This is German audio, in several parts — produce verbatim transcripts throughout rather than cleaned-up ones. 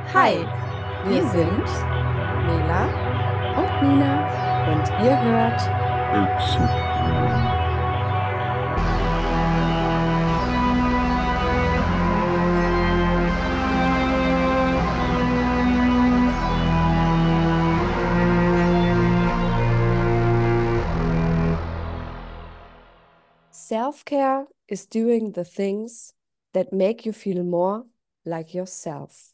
Hi, Hi, wir wir sind sind Mela und Nina. und ihr hört Exit Brain. Self-care is doing the things that make you feel more like yourself.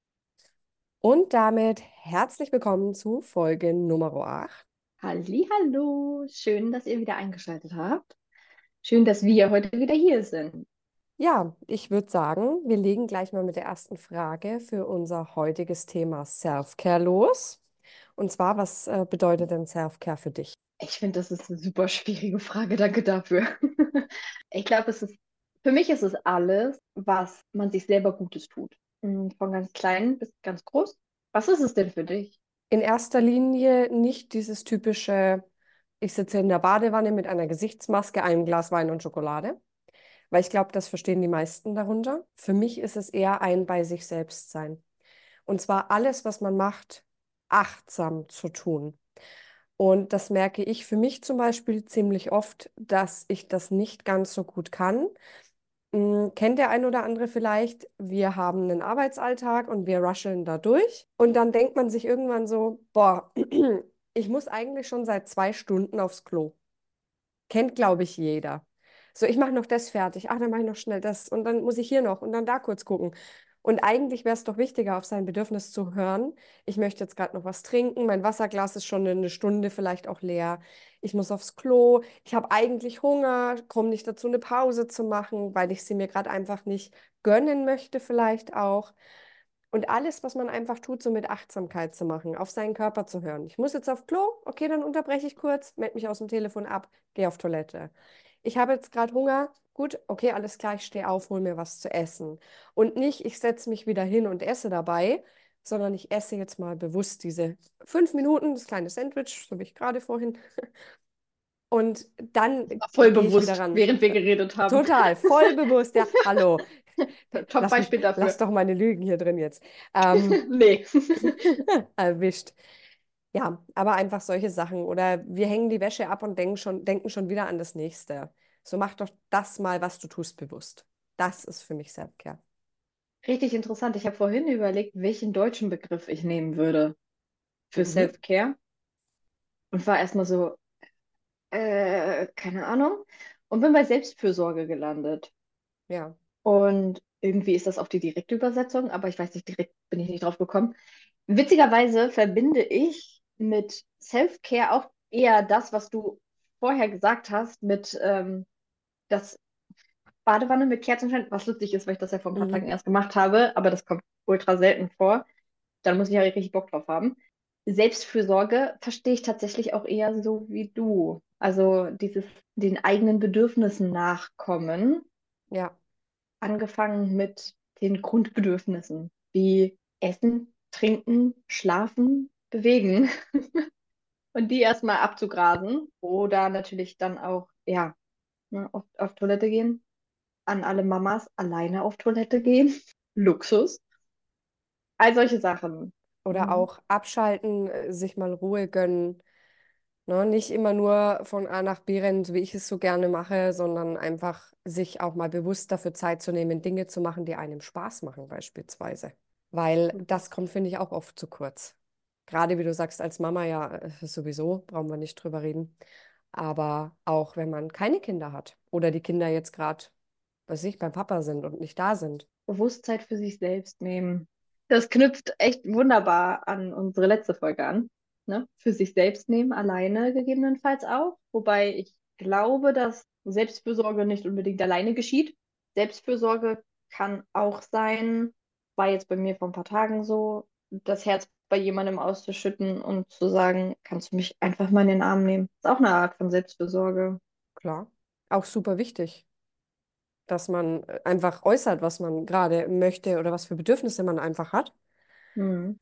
Und damit herzlich willkommen zu Folge Nummer acht. Hallo, schön, dass ihr wieder eingeschaltet habt. Schön, dass wir heute wieder hier sind. Ja, ich würde sagen, wir legen gleich mal mit der ersten Frage für unser heutiges Thema Self-care los. Und zwar, was äh, bedeutet denn Self-care für dich? Ich finde, das ist eine super schwierige Frage. Danke dafür. Ich glaube, es ist, für mich ist es alles, was man sich selber Gutes tut. Mm, Von ganz klein bis ganz groß. Was ist es denn für dich? In erster Linie nicht dieses typische, ich sitze in der Badewanne mit einer Gesichtsmaske, einem Glas Wein und Schokolade, weil ich glaube, das verstehen die meisten darunter. Für mich ist es eher ein bei sich selbst sein. Und zwar alles, was man macht, achtsam zu tun. Und das merke ich für mich zum Beispiel ziemlich oft, dass ich das nicht ganz so gut kann. Mm, Kennt der ein oder andere vielleicht, wir haben einen Arbeitsalltag und wir rusheln da durch. Und dann denkt man sich irgendwann so, boah, ich muss eigentlich schon seit zwei Stunden aufs Klo. Kennt, glaube ich, jeder. So, ich mache noch das fertig. Ach, dann mache ich noch schnell das. Und dann muss ich hier noch und dann da kurz gucken. Und eigentlich wäre es doch wichtiger, auf sein Bedürfnis zu hören. Ich möchte jetzt gerade noch was trinken. Mein Wasserglas ist schon eine Stunde vielleicht auch leer. Ich muss aufs Klo. Ich habe eigentlich Hunger, komme nicht dazu, eine Pause zu machen, weil ich sie mir gerade einfach nicht gönnen möchte, vielleicht auch. Und alles, was man einfach tut, so mit Achtsamkeit zu machen, auf seinen Körper zu hören. Ich muss jetzt auf Klo, okay, dann unterbreche ich kurz, melde mich aus dem Telefon ab, gehe auf Toilette. Ich habe jetzt gerade Hunger, gut, okay, alles klar, ich stehe auf, hol mir was zu essen. Und nicht, ich setze mich wieder hin und esse dabei, sondern ich esse jetzt mal bewusst diese fünf Minuten, das kleine Sandwich, so wie ich gerade vorhin. Und dann Voll gehe ich wieder bewusst, ran. während wir geredet haben. Total, voll bewusst, ja, hallo, lass mich, Top-Beispiel lass dafür. doch meine Lügen hier drin jetzt. Ähm, Nee. Erwischt. Ja, aber einfach solche Sachen. Oder wir hängen die Wäsche ab und denken schon, denken schon wieder an das Nächste. So mach doch das mal, was du tust, bewusst. Das ist für mich Selfcare. Richtig interessant. Ich habe vorhin überlegt, welchen deutschen Begriff ich nehmen würde für Mhm. Self-Care und war erstmal so, äh, keine Ahnung, und bin bei Selbstfürsorge gelandet. Ja. Und irgendwie ist das auch die direkte Übersetzung, aber ich weiß nicht, direkt bin ich nicht drauf gekommen. Witzigerweise verbinde ich mit Self-Care auch eher das, was du vorher gesagt hast, mit ähm, das Badewanne mit Kerzenschein, was lustig ist, weil ich das ja vor ein paar Tagen Mhm. erst gemacht habe, aber das kommt ultra selten vor. Dann muss ich ja richtig Bock drauf haben. Selbstfürsorge verstehe ich tatsächlich auch eher so wie du. Also dieses den eigenen Bedürfnissen nachkommen, Ja. angefangen mit den Grundbedürfnissen wie Essen, Trinken, Schlafen, Bewegen und die erstmal abzugrasen oder natürlich dann auch, ja, ne, auf, auf Toilette gehen. An alle Mamas alleine auf Toilette gehen. Luxus. All solche Sachen. Oder Mhm. auch abschalten, äh, sich mal Ruhe gönnen. Ne? Nicht immer nur von A nach B rennen, so wie ich es so gerne mache, sondern einfach sich auch mal bewusst dafür Zeit zu nehmen, Dinge zu machen, die einem Spaß machen, beispielsweise. Weil das kommt, finde ich, auch oft zu kurz. Gerade wie du sagst, als Mama ja äh, sowieso, brauchen wir nicht drüber reden. Aber auch wenn man keine Kinder hat oder die Kinder jetzt gerade, weiß ich, beim Papa sind und nicht da sind. Bewusstheit für sich selbst nehmen. Das knüpft echt wunderbar an unsere letzte Folge an. Ne? Für sich selbst nehmen, alleine gegebenenfalls auch. Wobei ich glaube, dass Selbstfürsorge nicht unbedingt alleine geschieht. Selbstfürsorge kann auch sein, war jetzt bei mir vor ein paar Tagen so, das Herz bei jemandem auszuschütten und zu sagen, kannst du mich einfach mal in den Arm nehmen. Ist auch eine Art von Selbstfürsorge. Klar. Auch super wichtig, dass man äh, einfach äußert, was man gerade möchte oder was für Bedürfnisse man einfach hat. Hm.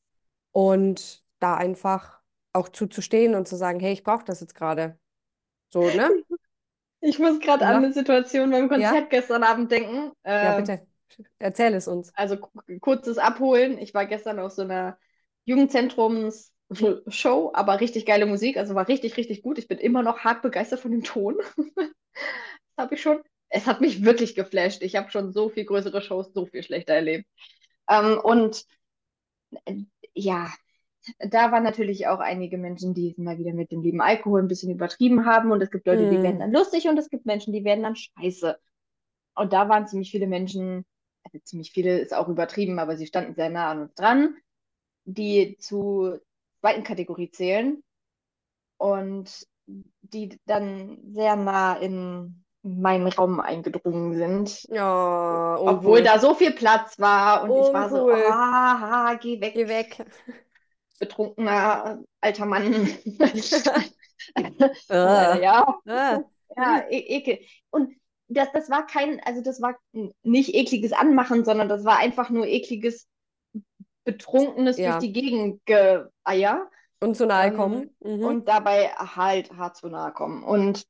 Und da einfach auch zuzustehen und zu sagen, hey, ich brauche das jetzt gerade. So, ne? Ich muss gerade Du an lach. eine Situation beim Ja? Konzert gestern Abend denken. Ja, Äh, bitte. Erzähl es uns. Also ku- kurzes Abholen. Ich war gestern auf so einer Jugendzentrums-Show, aber richtig geile Musik. Also war richtig, richtig gut. Ich bin immer noch hart begeistert von dem Ton. Das habe ich schon. Es hat mich wirklich geflasht. Ich habe schon so viel größere Shows, so viel schlechter erlebt. Ähm, und äh, ja, da waren natürlich auch einige Menschen, die es mal wieder mit dem lieben Alkohol ein bisschen übertrieben haben. Und es gibt Leute, die werden Mm, dann lustig und es gibt Menschen, die werden dann scheiße. Und da waren ziemlich viele Menschen, also ziemlich viele ist auch übertrieben, aber sie standen sehr nah an uns dran, die zur zweiten Kategorie zählen und die dann sehr nah in meinen Raum eingedrungen sind, ja, obwohl uncool. da so viel Platz war und ich war so, Uncool. ah, geh weg, Geh weg. betrunkener alter Mann. Leider Ah. ja. Ah. Ja, e ekel. Und das, das war kein, also das war nicht ekliges Anmachen, sondern das war einfach nur ekliges, betrunkenes durch Ja. die Gegend geeier. Und zu nahe Ähm, kommen. Mhm. und dabei halt hart zu nahe kommen. Und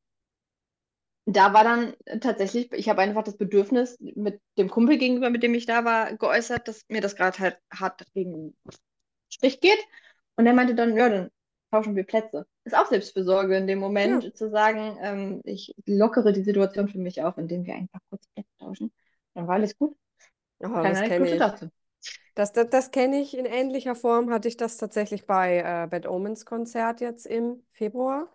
da war dann tatsächlich, ich habe einfach das Bedürfnis mit dem Kumpel gegenüber, mit dem ich da war, geäußert, dass mir das gerade halt hart gegen Strich geht. Und er meinte dann, ja, dann tauschen wir Plätze. Ist auch Selbstfürsorge in dem Ja. Moment, zu sagen, ähm, ich lockere die Situation für mich auf, indem wir einfach kurz Plätze tauschen. Dann war alles gut. Oh, Keine das kenne Anekdote ich. dazu. Das, das, das kenne ich in ähnlicher Form. Hatte ich das tatsächlich bei äh, Bad Omens Konzert jetzt im Februar.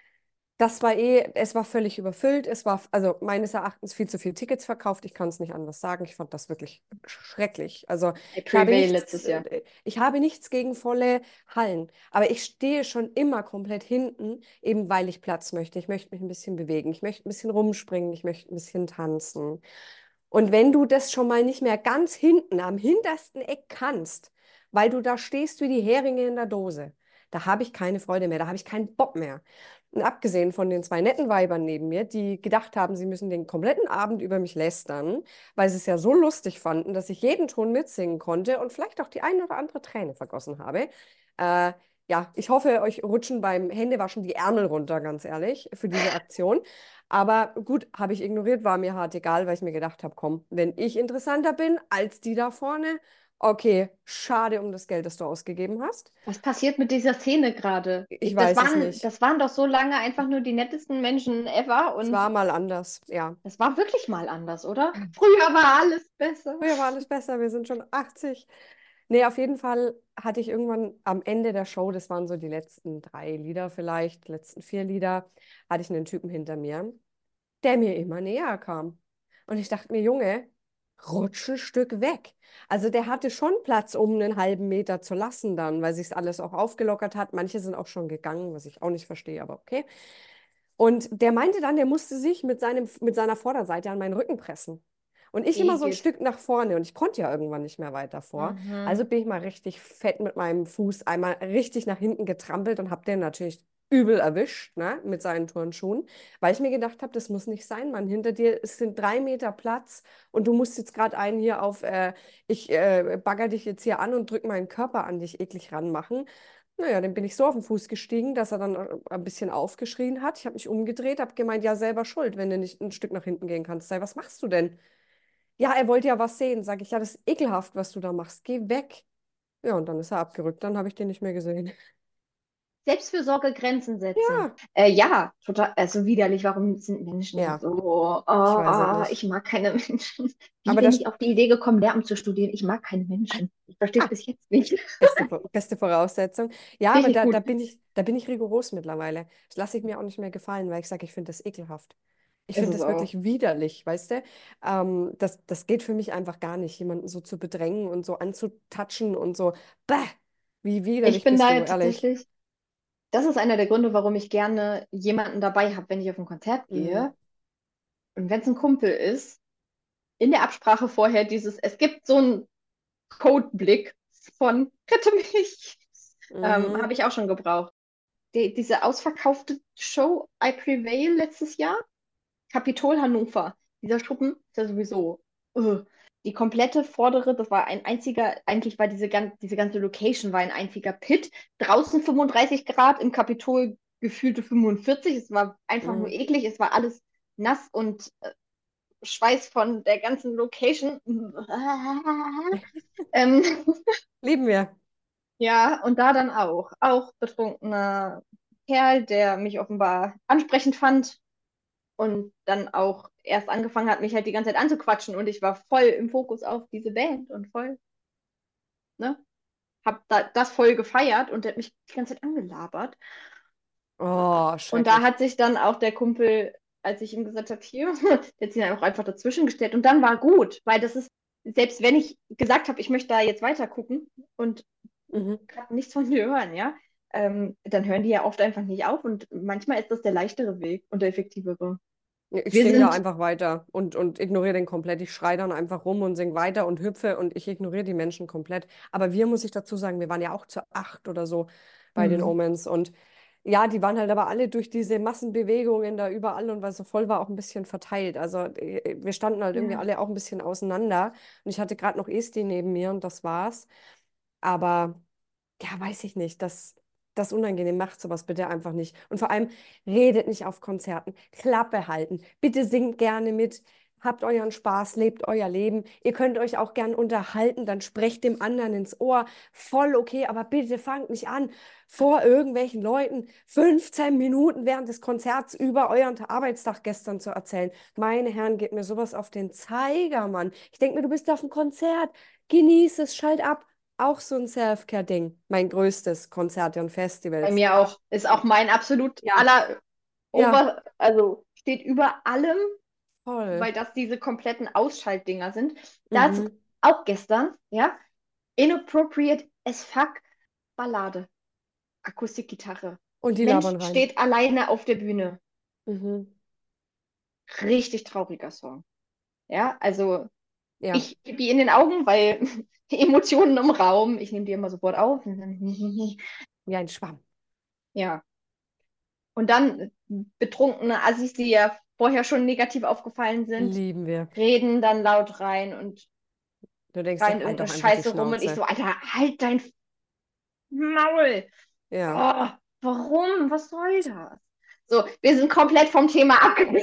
Das war eh, es war völlig überfüllt. Es war also meines Erachtens viel zu viele Tickets verkauft. Ich kann es nicht anders sagen. Ich fand das wirklich schrecklich. Also I ich habe Prevail nichts, letztes Jahr. äh, ich habe nichts gegen volle Hallen, aber ich stehe schon immer komplett hinten, eben weil ich Platz möchte. Ich möchte mich ein bisschen bewegen. Ich möchte ein bisschen rumspringen. Ich möchte ein bisschen tanzen. Und wenn du das schon mal nicht mehr ganz hinten am hintersten Eck kannst, weil du da stehst wie die Heringe in der Dose, da habe ich keine Freude mehr, da habe ich keinen Bock mehr. Und abgesehen von den zwei netten Weibern neben mir, die gedacht haben, sie müssen den kompletten Abend über mich lästern, weil sie es ja so lustig fanden, dass ich jeden Ton mitsingen konnte und vielleicht auch die eine oder andere Träne vergossen habe. Äh, ja, ich hoffe, euch rutschen beim Händewaschen die Ärmel runter, ganz ehrlich, für diese Aktion. Aber gut, habe ich ignoriert, war mir hart egal, weil ich mir gedacht habe, komm, wenn ich interessanter bin als die da vorne, okay, schade um das Geld, das du ausgegeben hast. Was passiert mit dieser Szene gerade? Ich Ich- Das weiß es waren, nicht. das waren doch so lange einfach nur die nettesten Menschen ever Es und war mal anders, ja. das war wirklich mal anders, oder? Früher war alles besser. Früher war alles besser, wir sind schon achtzig. Nee, auf jeden Fall hatte ich irgendwann am Ende der Show, das waren so die letzten drei Lieder vielleicht, die letzten vier Lieder, hatte ich einen Typen hinter mir, der mir immer näher kam. Und ich dachte mir, Junge, rutsch ein Stück weg. Also der hatte schon Platz, um einen halben Meter zu lassen dann, weil sich alles auch aufgelockert hat. Manche sind auch schon gegangen, was ich auch nicht verstehe, aber okay. Und der meinte dann, der musste sich mit seinem, mit seiner Vorderseite an meinen Rücken pressen. Und ich immer so ein Igitt. Stück nach vorne und ich konnte ja irgendwann nicht mehr weiter vor. Mhm. Also bin ich mal richtig fett mit meinem Fuß einmal richtig nach hinten getrampelt und habe den natürlich übel erwischt, ne, mit seinen Turnschuhen, weil ich mir gedacht habe, das muss nicht sein, Mann. Hinter dir es sind drei Meter Platz und du musst jetzt gerade einen hier auf, äh, ich äh, bagger dich jetzt hier an und drück meinen Körper an dich eklig ranmachen. Naja, dann bin ich so auf den Fuß gestiegen, dass er dann äh, ein bisschen aufgeschrien hat. Ich habe mich umgedreht, habe gemeint, ja, selber schuld, wenn du nicht ein Stück nach hinten gehen kannst. Sei, was machst du denn? Ja, er wollte ja was sehen. Sag ich, ja, das ist ekelhaft, was du da machst. Geh weg. Ja, und dann ist er abgerückt. Dann habe ich den nicht mehr gesehen. Selbstfürsorge, Grenzen setzen. Ja, Äh, ja, total, also widerlich. Warum sind Menschen ja, so? ich Oh, weiß es oh, nicht. ich mag keine Menschen. Wie Aber bin das ich auf die Idee gekommen, Lehramt zu studieren? Ich mag keine Menschen. Ich verstehe es ah, bis jetzt nicht. beste, beste Voraussetzung. Ja, aber Richtig da, da gut. bin ich, da bin ich rigoros mittlerweile. Das lasse ich mir auch nicht mehr gefallen, weil ich sage, ich finde das ekelhaft. Ich Ist finde es das auch. wirklich widerlich, weißt du? Ähm, das, das geht für mich einfach gar nicht, jemanden so zu bedrängen und so anzutatschen und so. Bäh, wie Ich widerlich bin bist da du, ja ehrlich. tatsächlich, das ist einer der Gründe, warum ich gerne jemanden dabei habe, wenn ich auf ein Konzert Mhm. gehe. Und wenn es ein Kumpel ist, in der Absprache vorher dieses, es gibt so einen Codeblick von Rette mich, ähm, Mhm. habe ich auch schon gebraucht. Die, diese ausverkaufte Show I Prevail letztes Jahr, Kapitol Hannover, dieser Schuppen ist ja sowieso. Uh, die komplette vordere, das war ein einziger, eigentlich war diese, gan diese ganze Location war ein einziger Pit. Draußen fünfunddreißig Grad, im Kapitol gefühlte fünfundvierzig. Es war einfach nur Mhm. eklig, es war alles nass und äh, Schweiß von der ganzen Location. ähm, Lieben wir. ja, und da dann auch. Auch betrunkener Kerl, der mich offenbar ansprechend fand und dann auch erst angefangen hat, mich halt die ganze Zeit anzuquatschen und ich war voll im Fokus auf diese Band und voll, ne? Hab da, das voll gefeiert und der hat mich die ganze Zeit angelabert. Oh, Und da schrecklich. hat sich dann auch der Kumpel, als ich ihm gesagt habe, hier, der hat sich dann auch einfach dazwischen gestellt. Und dann war gut, weil das ist, selbst wenn ich gesagt habe, ich möchte da jetzt weiter gucken und Mhm. gerade nichts von dir hören, ja, ähm, dann hören die ja oft einfach nicht auf. Und manchmal ist das der leichtere Weg und der effektivere. Ich Wir singe da sind, einfach weiter und, und ignoriere den komplett. Ich schreie dann einfach rum und singe weiter und hüpfe und ich ignoriere die Menschen komplett. Aber wir, muss ich dazu sagen, wir waren ja auch zu acht oder so bei den hm, Omens. Und ja, die waren halt aber alle durch diese Massenbewegungen da überall und weil es so voll war, auch ein bisschen verteilt. Also äh, wir standen halt irgendwie ja, alle auch ein bisschen auseinander. Und ich hatte gerade noch Esti neben mir und das war's. Aber ja, weiß ich nicht. Das, das unangenehm macht sowas bitte einfach nicht. Und vor allem redet nicht auf Konzerten. Klappe halten. Bitte singt gerne mit. Habt euren Spaß, lebt euer Leben. Ihr könnt euch auch gern unterhalten, dann sprecht dem anderen ins Ohr. Voll okay, aber bitte fangt nicht an, vor irgendwelchen Leuten fünfzehn Minuten während des Konzerts über euren Arbeitstag gestern zu erzählen. Meine Herren, geht mir sowas auf den Zeiger, Mann. Ich denke mir, du bist auf dem Konzert. Genieß es, schalt ab. Auch so ein Self-Care-Ding. Mein größtes Konzerte und bei Festivals. mir auch, ist auch mein absolut Ja, aller ja, Over, also steht über allem, voll. weil das diese kompletten Ausschaltdinger sind. Das Mhm. auch gestern, ja, inappropriate as fuck Ballade, Akustikgitarre. Und die Mensch labern rein. steht alleine auf der Bühne. Mhm. Richtig trauriger Song. Ja, also Ja, ich gebe in den Augen, weil Emotionen im Raum, ich nehme die immer sofort auf. wie ein Schwamm. Ja, und dann betrunkene Assis, die ja vorher schon negativ aufgefallen sind, Lieben wir. reden dann laut rein und Du denkst schreien dir, halt irgendeine doch einfach die Scheiße rum und ich Schnauze. so, Alter, halt dein Maul. Ja. Oh, warum? Was soll das? So, wir sind komplett vom Thema abgekommen.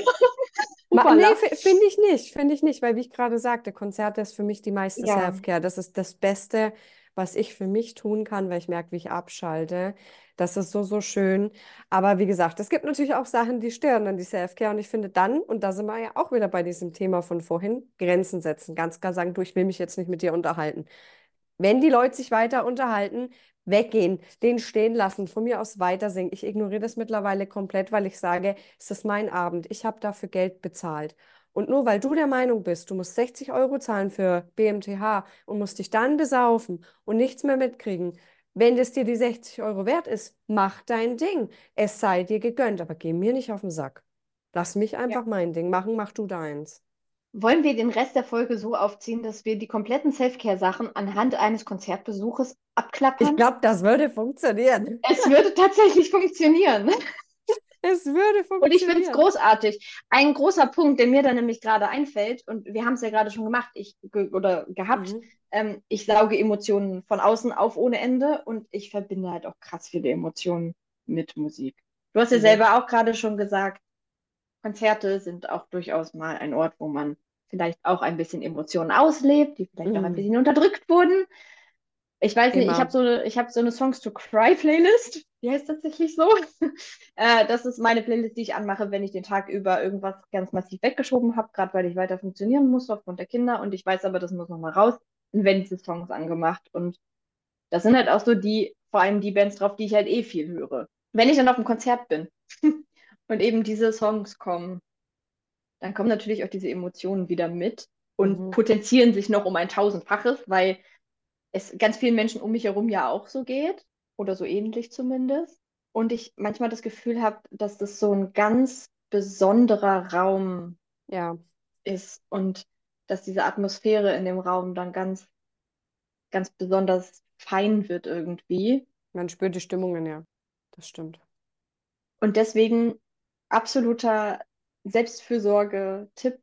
Ma nee, Upala. f- finde ich nicht. Finde ich nicht, weil wie ich gerade sagte, Konzerte ist für mich die meiste Ja, Self-Care. Das ist das Beste, was ich für mich tun kann, weil ich merke, wie ich abschalte. Das ist so, so schön. Aber wie gesagt, es gibt natürlich auch Sachen, die stören an die Self-Care. Und ich finde dann, und da sind wir ja auch wieder bei diesem Thema von vorhin, Grenzen setzen. Ganz klar sagen, du, ich will mich jetzt nicht mit dir unterhalten. Wenn die Leute sich weiter unterhalten, weggehen, den stehen lassen, von mir aus weiter singen. Ich ignoriere das mittlerweile komplett, weil ich sage, es ist mein Abend, ich habe dafür Geld bezahlt. Und nur weil du der Meinung bist, du musst sechzig Euro zahlen für B M T H und musst dich dann besaufen und nichts mehr mitkriegen, wenn es dir die sechzig Euro wert ist, mach dein Ding. Es sei dir gegönnt, aber geh mir nicht auf den Sack. Lass mich ja. einfach mein Ding machen, mach du deins. Wollen wir den Rest der Folge so aufziehen, dass wir die kompletten Selfcare-Sachen anhand eines Konzertbesuches Ich abklappern? glaube, das würde funktionieren. Es würde tatsächlich funktionieren. Es würde Und ich finde es funktionieren. großartig. Ein großer Punkt, der mir dann nämlich gerade einfällt, und wir haben es ja gerade schon gemacht, ich ge oder gehabt, Mhm. ähm, ich sauge Emotionen von außen auf ohne Ende und ich verbinde halt auch krass viele Emotionen mit Musik. Du hast ja Mhm. selber auch gerade schon gesagt, Konzerte sind auch durchaus mal ein Ort, wo man vielleicht auch ein bisschen Emotionen auslebt, die vielleicht auch ein Mhm. bisschen unterdrückt wurden. Ich weiß nicht, ich habe Immer. so eine, ich habe so eine Songs to Cry Playlist. Die heißt tatsächlich so. äh, das ist meine Playlist, die ich anmache, wenn ich den Tag über irgendwas ganz massiv weggeschoben habe, gerade weil ich weiter funktionieren muss aufgrund der Kinder und ich weiß aber, das muss nochmal raus. Dann werden diese Songs angemacht und das sind halt auch so die, vor allem die Bands drauf, die ich halt eh viel höre. Wenn ich dann auf dem Konzert bin und eben diese Songs kommen, dann kommen natürlich auch diese Emotionen wieder mit und Mhm. potenzieren sich noch um ein Tausendfaches, weil es ganz vielen Menschen um mich herum ja auch so geht oder so ähnlich zumindest. Und ich manchmal das Gefühl habe, dass das so ein ganz besonderer Raum Ja, ist und dass diese Atmosphäre in dem Raum dann ganz, ganz besonders fein wird irgendwie. man spürt die Stimmungen, ja. Das stimmt. Und deswegen absoluter Selbstfürsorge-Tipp,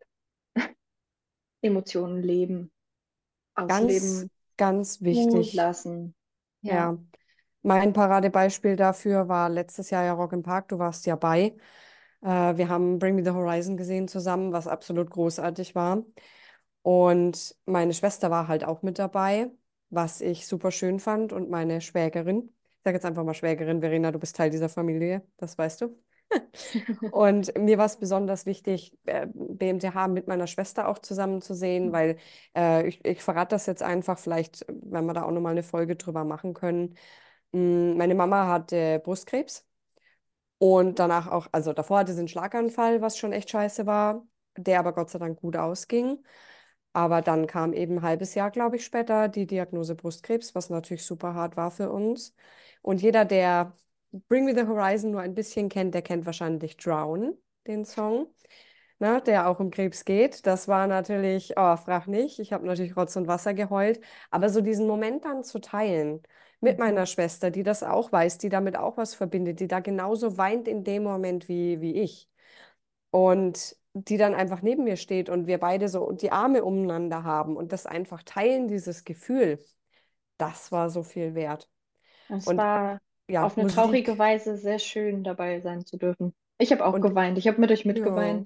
Emotionen leben, Ganz, ausleben, ganz wichtig. zulassen. Ja. Ja. Mein Paradebeispiel dafür war letztes Jahr ja Rock im Park. Du warst ja bei. Äh, wir haben Bring Me the Horizon gesehen zusammen, was absolut großartig war. Und meine Schwester war halt auch mit dabei, was ich super schön fand. Und meine Schwägerin. Ich sage jetzt einfach mal Schwägerin, Verena, du bist Teil dieser Familie, das weißt du. Und mir war es besonders wichtig, äh, B M T H mit meiner Schwester auch zusammen zu sehen, weil äh, ich, ich verrate das jetzt einfach, vielleicht, wenn wir da auch nochmal eine Folge drüber machen können. Mm, Meine Mama hatte Brustkrebs und danach auch, also davor hatte sie einen Schlaganfall, was schon echt scheiße war, der aber Gott sei Dank gut ausging. Aber dann kam eben ein halbes Jahr, glaube ich, später die Diagnose Brustkrebs, was natürlich super hart war für uns. Und jeder, der Bring Me the Horizon nur ein bisschen kennt, der kennt wahrscheinlich Drown, den Song, ne, der auch um Krebs geht. Das war natürlich, oh, frag nicht, ich habe natürlich Rotz und Wasser geheult. Aber so diesen Moment dann zu teilen mit Mhm. meiner Schwester, die das auch weiß, die damit auch was verbindet, die da genauso weint in dem Moment wie, wie ich. Und die dann einfach neben mir steht und wir beide so die Arme umeinander haben und das einfach teilen, dieses Gefühl, das war so viel wert. Es Und war ja, auf eine traurige Musik Weise sehr schön, dabei sein zu dürfen. Ich habe auch und geweint. Ich habe mit euch ja. mitgeweint.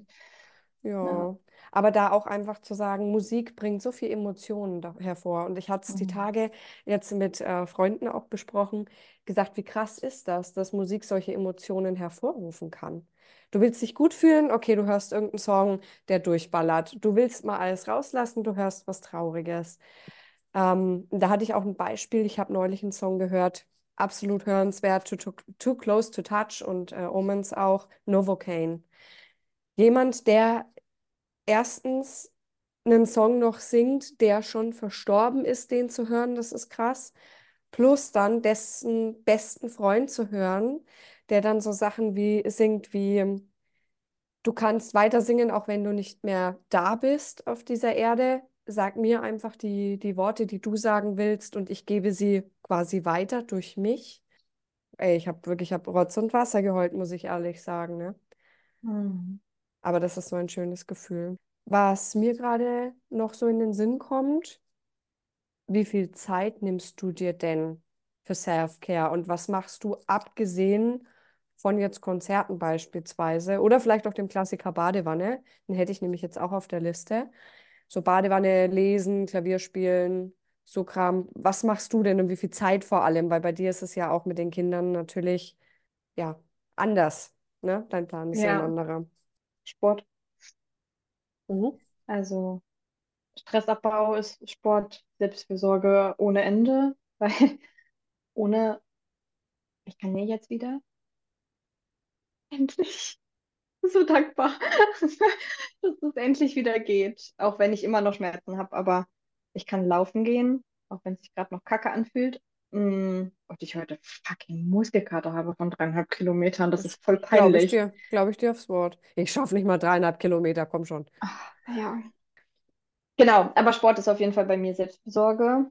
Ja. Ja, aber da auch einfach zu sagen, Musik bringt so viel Emotionen da hervor. Und ich hatte es die Mhm. Tage jetzt mit äh, Freunden auch besprochen, gesagt, wie krass ist das, dass Musik solche Emotionen hervorrufen kann. Du willst dich gut fühlen, okay, du hörst irgendeinen Song, der durchballert. Du willst mal alles rauslassen, du hörst was Trauriges. Ähm, da hatte ich auch ein Beispiel, ich habe neulich einen Song gehört, absolut hörenswert, Too, Too, Too Close to Touch und äh, Omens auch, Novocaine. Jemand, der erstens einen Song noch singt, der schon verstorben ist, den zu hören, das ist krass. Plus dann dessen besten Freund zu hören, der dann so Sachen wie singt wie du kannst weiter singen, auch wenn du nicht mehr da bist auf dieser Erde. Sag mir einfach die, die Worte, die du sagen willst, und ich gebe sie quasi weiter durch mich. Ey, ich habe wirklich, ich habe Rotz und Wasser geheult, muss ich ehrlich sagen, ne? Mhm. Aber das ist so ein schönes Gefühl. Was mir gerade noch so in den Sinn kommt, wie viel Zeit nimmst du dir denn für Self-Care und was machst du abgesehen von jetzt Konzerten beispielsweise oder vielleicht auch dem Klassiker Badewanne? Den hätte ich nämlich jetzt auch auf der Liste. So Badewanne lesen, Klavier spielen, so Kram. Was machst du denn und wie viel Zeit vor allem? Weil bei dir ist es ja auch mit den Kindern natürlich ja anders, ne? Dein Plan ist ja ein Ja, anderer. Sport. Mhm. Also Stressabbau ist Sport, Selbstfürsorge ohne Ende, weil ohne, ich kann ja jetzt wieder, endlich, so dankbar, dass es endlich wieder geht, auch wenn ich immer noch Schmerzen habe, aber ich kann laufen gehen, auch wenn es sich gerade noch kacke anfühlt. Mm, Und ich heute fucking Muskelkater habe von dreieinhalb Kilometern, das Das ist voll glaube ich peinlich. dir, glaube ich dir aufs Wort. Ich schaffe nicht mal dreieinhalb Kilometer, komm schon. Ah, ja. Genau, aber Sport ist auf jeden Fall bei mir Selbstfürsorge.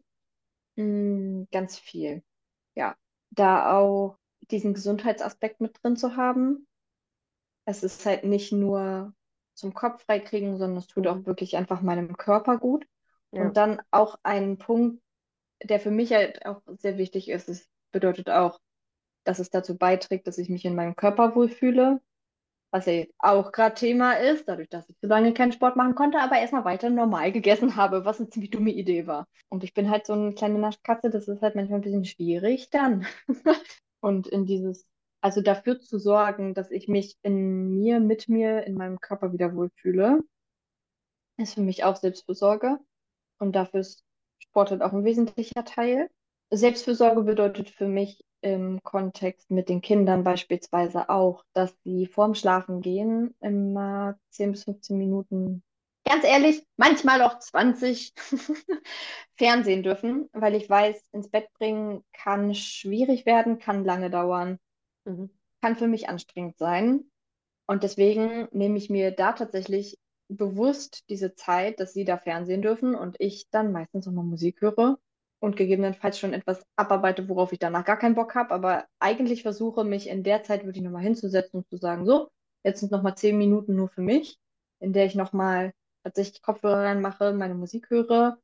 Mm, ganz viel. Ja, da auch diesen Gesundheitsaspekt mit drin zu haben. Es ist halt nicht nur zum Kopf freikriegen, sondern es tut auch Mhm. wirklich einfach meinem Körper gut. Ja. Und dann auch ein Punkt, der für mich halt auch sehr wichtig ist, es bedeutet auch, dass es dazu beiträgt, dass ich mich in meinem Körper wohlfühle, was ja jetzt auch gerade Thema ist, dadurch, dass ich so lange keinen Sport machen konnte, aber erstmal weiter normal gegessen habe, was eine ziemlich dumme Idee war. Und ich bin halt so eine kleine Naschkatze, das ist halt manchmal ein bisschen schwierig dann. Und in dieses, also dafür zu sorgen, dass ich mich in mir, mit mir, in meinem Körper wieder wohlfühle, ist für mich auch Selbstfürsorge. Und dafür ist Sport halt auch ein wesentlicher Teil. Selbstfürsorge bedeutet für mich im Kontext mit den Kindern beispielsweise auch, dass sie vorm Schlafengehen immer zehn bis fünfzehn Minuten, ganz ehrlich, manchmal auch zwanzig Fernsehen dürfen, weil ich weiß, ins Bett bringen kann schwierig werden, kann lange dauern, Mhm. kann für mich anstrengend sein. Und deswegen nehme ich mir da tatsächlich bewusst diese Zeit, dass sie da Fernsehen dürfen und ich dann meistens nochmal Musik höre und gegebenenfalls schon etwas abarbeite, worauf ich danach gar keinen Bock habe, aber eigentlich versuche, mich in der Zeit wirklich nochmal hinzusetzen und zu sagen, so, jetzt sind nochmal zehn Minuten nur für mich, in der ich nochmal tatsächlich Kopfhörer reinmache, meine Musik höre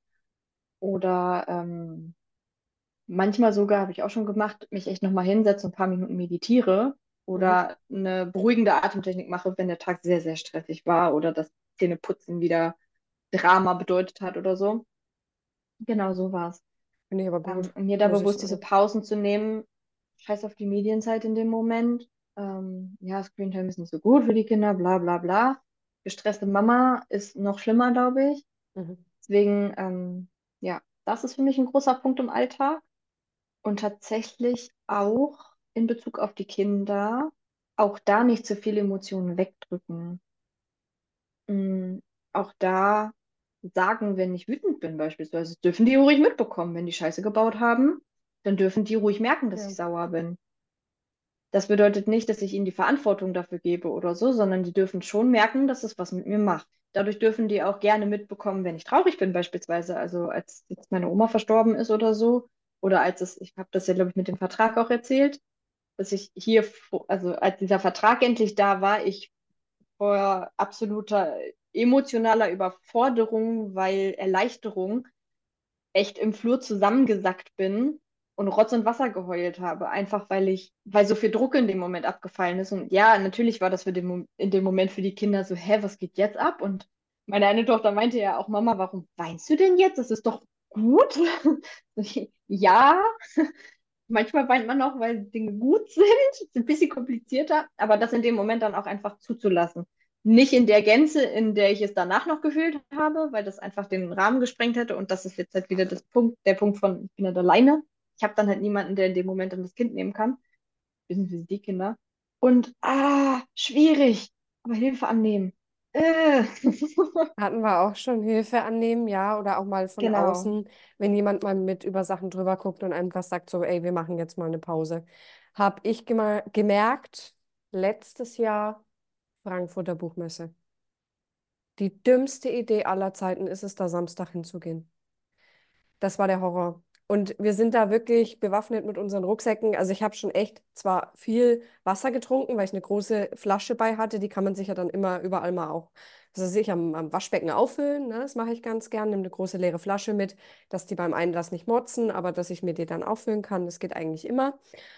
oder ähm, manchmal sogar, habe ich auch schon gemacht, mich echt nochmal hinsetze und ein paar Minuten meditiere. Mhm. oder eine beruhigende Atemtechnik mache, wenn der Tag sehr, sehr stressig war oder das Zähneputzen wieder Drama bedeutet hat oder so. Genau so war es. Finde ich aber Ähm, gut, und mir da muss ich bewusst diese sagen. Pausen zu nehmen, scheiß auf die Medienzeit in dem Moment. Ähm, ja, Screentime ist nicht so gut für die Kinder, bla bla bla. Gestresste Mama ist noch schlimmer, glaube ich. Mhm. Deswegen, ähm, ja, das ist für mich ein großer Punkt im Alltag. Und tatsächlich auch in Bezug auf die Kinder, auch da nicht zu viele Emotionen wegdrücken. Mm, auch da sagen, wenn ich wütend bin beispielsweise, dürfen die ruhig mitbekommen. Wenn die Scheiße gebaut haben, dann dürfen die ruhig merken, dass Ja. ich sauer bin. Das bedeutet nicht, dass ich ihnen die Verantwortung dafür gebe oder so, sondern die dürfen schon merken, dass es was mit mir macht. Dadurch dürfen die auch gerne mitbekommen, wenn ich traurig bin beispielsweise. Also als jetzt meine Oma verstorben ist oder so. Oder als es, ich habe das ja, glaube ich, mit dem Vertrag auch erzählt, dass ich hier, vor- also als dieser Vertrag endlich da war, ich vor absoluter emotionaler Überforderung, weil Erleichterung echt im Flur zusammengesackt bin und Rotz und Wasser geheult habe, einfach weil ich, weil so viel Druck in dem Moment abgefallen ist. Und ja, natürlich war das für den, Mom- in dem Moment für die Kinder so, hä, was geht jetzt ab? Und meine eine Tochter meinte ja auch, Mama, warum weinst du denn jetzt? Das ist doch gut. Ja, manchmal weint man auch, weil Dinge gut sind. Ist ein bisschen komplizierter, aber das in dem Moment dann auch einfach zuzulassen. Nicht in der Gänze, in der ich es danach noch gefühlt habe, weil das einfach den Rahmen gesprengt hätte. Und das ist jetzt halt wieder das Punkt, der Punkt von, ich bin halt alleine. Ich habe dann halt niemanden, der in dem Moment dann das Kind nehmen kann. Wissen Sie, die Kinder. Und, ah, schwierig. Aber Hilfe annehmen. Äh. Hatten wir auch schon Hilfe annehmen, ja, oder auch mal von Genau. außen, wenn jemand mal mit über Sachen drüber guckt und einfach sagt so, ey, wir machen jetzt mal eine Pause. Habe ich gema- gemerkt, letztes Jahr Frankfurter Buchmesse. Die dümmste Idee aller Zeiten ist es, da Samstag hinzugehen. Das war der Horror. Und wir sind da wirklich bewaffnet mit unseren Rucksäcken. Also ich habe schon echt zwar viel Wasser getrunken, weil ich eine große Flasche bei hatte. Die kann man sich ja dann immer überall mal auch, also sich am, am Waschbecken auffüllen. Ne? Das mache ich ganz gern. Nehme eine große leere Flasche mit, dass die beim Einlass nicht motzen, aber dass ich mir die dann auffüllen kann. Das geht eigentlich immer.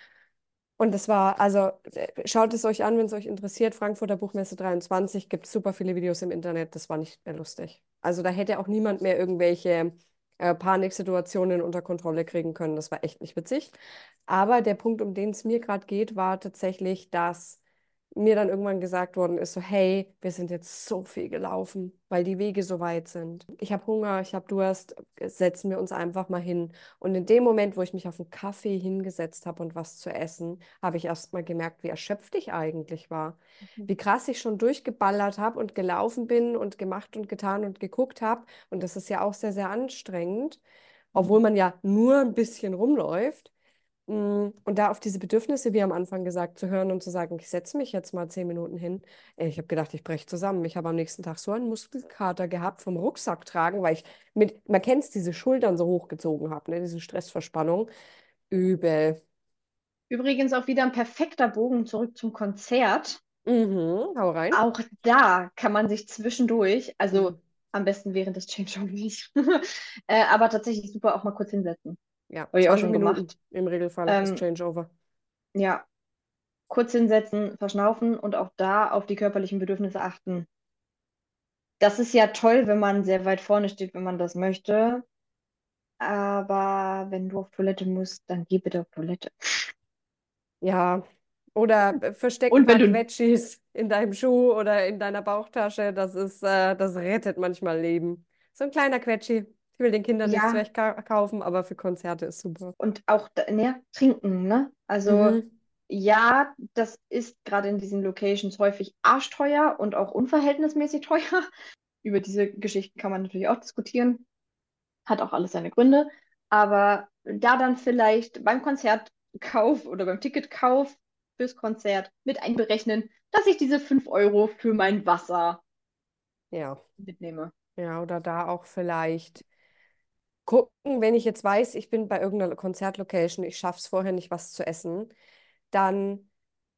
Und das war, also äh, schaut es euch an, wenn es euch interessiert. Frankfurter Buchmesse dreiundzwanzig, gibt super viele Videos im Internet. Das war nicht mehr lustig. Also da hätte auch niemand mehr irgendwelche äh, Paniksituationen unter Kontrolle kriegen können. Das war echt nicht witzig. Aber der Punkt, um den es mir gerade geht, war tatsächlich, dass mir dann irgendwann gesagt worden ist, so, hey, wir sind jetzt so viel gelaufen, weil die Wege so weit sind. Ich habe Hunger, ich habe Durst, setzen wir uns einfach mal hin. Und in dem Moment, wo ich mich auf einen Kaffee hingesetzt habe und was zu essen, habe ich erst mal gemerkt, wie erschöpft ich eigentlich war. Wie krass ich schon durchgeballert habe und gelaufen bin und gemacht und getan und geguckt habe. Und das ist ja auch sehr, sehr anstrengend, obwohl man ja nur ein bisschen rumläuft. Mm, Und da auf diese Bedürfnisse, wie am Anfang gesagt, zu hören und zu sagen, ich setze mich jetzt mal zehn Minuten hin. Ey, ich habe gedacht, ich breche zusammen. Ich habe am nächsten Tag so einen Muskelkater gehabt vom Rucksack tragen, weil ich mit, man kennt es, diese Schultern so hochgezogen habe, ne, diese Stressverspannung. Übel. Übrigens auch wieder ein perfekter Bogen zurück zum Konzert. Mhm, hau rein. Auch da kann man sich zwischendurch, also Mhm. am besten während des Changeovers, äh, aber tatsächlich super auch mal kurz hinsetzen. Ja, Habe ich auch zwanzig schon Minuten gemacht. im Regelfall ist Ähm, Changeover. ja, kurz hinsetzen, verschnaufen und auch da auf die körperlichen Bedürfnisse achten. Das ist ja toll, wenn man sehr weit vorne steht, wenn man das möchte. Aber wenn du auf Toilette musst, dann geh bitte auf Toilette. Ja, oder äh, versteck ein Und wenn paar du, Quetschis in deinem Schuh oder in deiner Bauchtasche. Das ist, äh, das rettet manchmal Leben. So ein kleiner Quetschi. Ich will den Kindern nichts ja, wegkaufen, aber für Konzerte ist super. und auch da- ne, trinken, ne? Also Mhm. ja, das ist gerade in diesen Locations häufig arschteuer und auch unverhältnismäßig teuer. Über diese Geschichten kann man natürlich auch diskutieren. Hat auch alles seine Gründe. Aber da dann vielleicht beim Konzertkauf oder beim Ticketkauf fürs Konzert mit einberechnen, dass ich diese fünf Euro für mein Wasser Ja, mitnehme. ja, oder da auch vielleicht gucken, wenn ich jetzt weiß, ich bin bei irgendeiner Konzertlocation, ich schaffe es vorher nicht, was zu essen, dann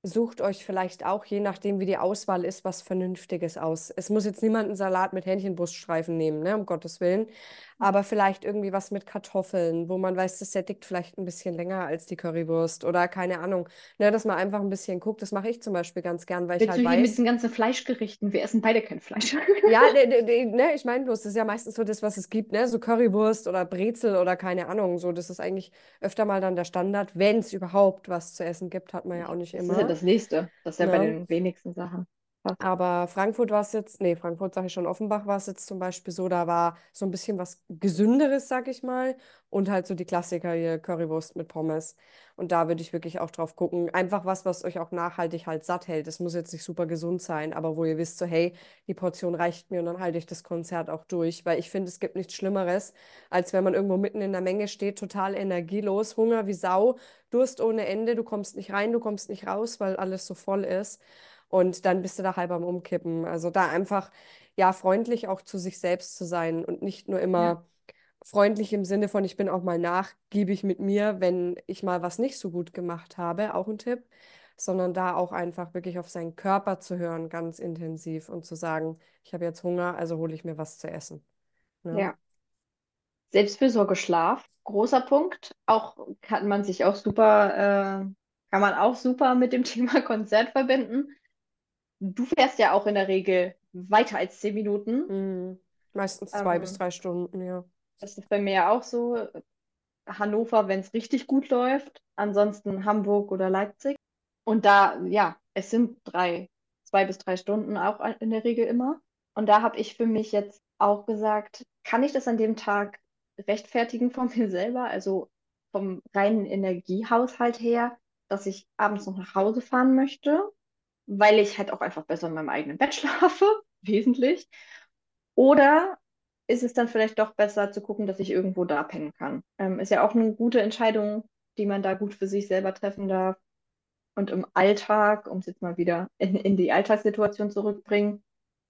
sucht euch vielleicht auch, je nachdem, wie die Auswahl ist, was Vernünftiges aus. Es muss jetzt niemand einen Salat mit Hähnchenbruststreifen nehmen, ne, um Gottes Willen. Aber vielleicht irgendwie was mit Kartoffeln, wo man weiß, das sättigt vielleicht ein bisschen länger als die Currywurst oder keine Ahnung. Ne, dass man einfach ein bisschen guckt. Das mache ich zum Beispiel ganz gern, weil ich Willst du halt hier mit weiß, diesen ganzen Fleischgerichten? Wir essen beide kein Fleisch. ja, ne, ne, ne, ne, ich meine bloß, das ist ja meistens so das, was es gibt, ne? So Currywurst oder Brezel oder keine Ahnung. So, das ist eigentlich öfter mal dann der Standard, wenn es überhaupt was zu essen gibt, hat man ja Ja, auch nicht das ist ja immer. das Nächste. Das ist ja bei Ne? den wenigsten Sachen. Fast. Aber Frankfurt war es jetzt, nee, Frankfurt sage ich schon, Offenbach war es jetzt zum Beispiel so, da war so ein bisschen was Gesünderes, sag ich mal, und halt so die Klassiker hier, Currywurst mit Pommes. Und da würde ich wirklich auch drauf gucken. Einfach was, was euch auch nachhaltig halt satt hält. Das muss jetzt nicht super gesund sein, aber wo ihr wisst, so, hey, die Portion reicht mir und dann halte ich das Konzert auch durch. Weil ich finde, es gibt nichts Schlimmeres, als wenn man irgendwo mitten in der Menge steht, total energielos, Hunger wie Sau, Durst ohne Ende, du kommst nicht rein, du kommst nicht raus, weil alles so voll ist. Und dann bist du da halb am Umkippen. Also da einfach, ja, freundlich auch zu sich selbst zu sein und nicht nur Ja. immer freundlich im Sinne von, ich bin auch mal nachgiebig mit mir, wenn ich mal was nicht so gut gemacht habe, auch ein Tipp, sondern da auch einfach wirklich auf seinen Körper zu hören, ganz intensiv und zu sagen, ich habe jetzt Hunger, also hole ich mir was zu essen. Ne? Ja. Selbstfürsorge, Schlaf, großer Punkt. Auch kann man sich auch super, äh, kann man auch super mit dem Thema Konzert verbinden. Du fährst ja auch in der Regel weiter als zehn Minuten. Mhm. Meistens zwei bis Ähm, drei Stunden, ja. Das ist bei mir ja auch so. Hannover, wenn es richtig gut läuft. Ansonsten Hamburg oder Leipzig. Und da, ja, es sind drei, zwei bis drei Stunden auch in der Regel immer. Und da habe ich für mich jetzt auch gesagt, kann ich das an dem Tag rechtfertigen von mir selber, also vom reinen Energiehaushalt her, dass ich abends noch nach Hause fahren möchte, weil ich halt auch einfach besser in meinem eigenen Bett schlafe, wesentlich. Oder ist es dann vielleicht doch besser zu gucken, dass ich irgendwo da pennen kann? Ähm, ist ja auch eine gute Entscheidung, die man da gut für sich selber treffen darf. Und im Alltag, um es jetzt mal wieder in, in die Alltagssituation zurückbringen,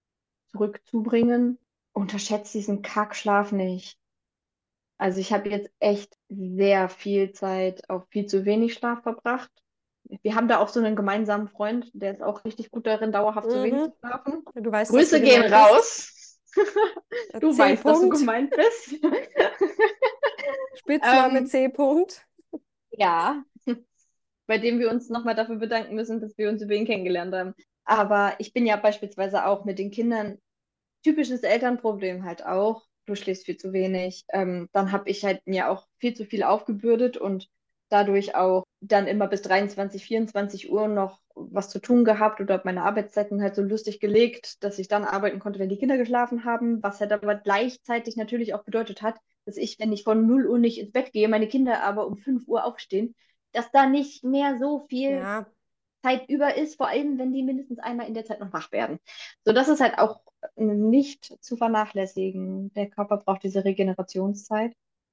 zurückzubringen, unterschätzt diesen Kackschlaf nicht. Also ich habe jetzt echt sehr viel Zeit auf viel zu wenig Schlaf verbracht. Wir haben da auch so einen gemeinsamen Freund, der ist auch richtig gut darin, dauerhaft zu wenig Mhm. zu schlafen. Du weißt, dass du Grüße gehen gemeint bist. raus. Äh, Du weißt, dass du C-Punkt, gemeint bist. Spitzname Ähm, C-Punkt. ja, bei dem wir uns nochmal dafür bedanken müssen, dass wir uns über ihn kennengelernt haben. Aber ich bin ja beispielsweise auch mit den Kindern, typisches Elternproblem halt auch. Du schläfst viel zu wenig. Ähm, dann habe ich halt mir auch viel zu viel aufgebürdet und dadurch auch dann immer bis dreiundzwanzig, vierundzwanzig Uhr noch was zu tun gehabt oder hab meine Arbeitszeiten halt so lustig gelegt, dass ich dann arbeiten konnte, wenn die Kinder geschlafen haben, was halt aber gleichzeitig natürlich auch bedeutet hat, dass ich, wenn ich von null Uhr nicht ins Bett gehe, meine Kinder aber um fünf Uhr aufstehen, dass da nicht mehr so viel Ja, Zeit über ist, vor allem wenn die mindestens einmal in der Zeit noch wach werden. So, das ist halt auch nicht zu vernachlässigen. Der Körper braucht diese Regenerationszeit.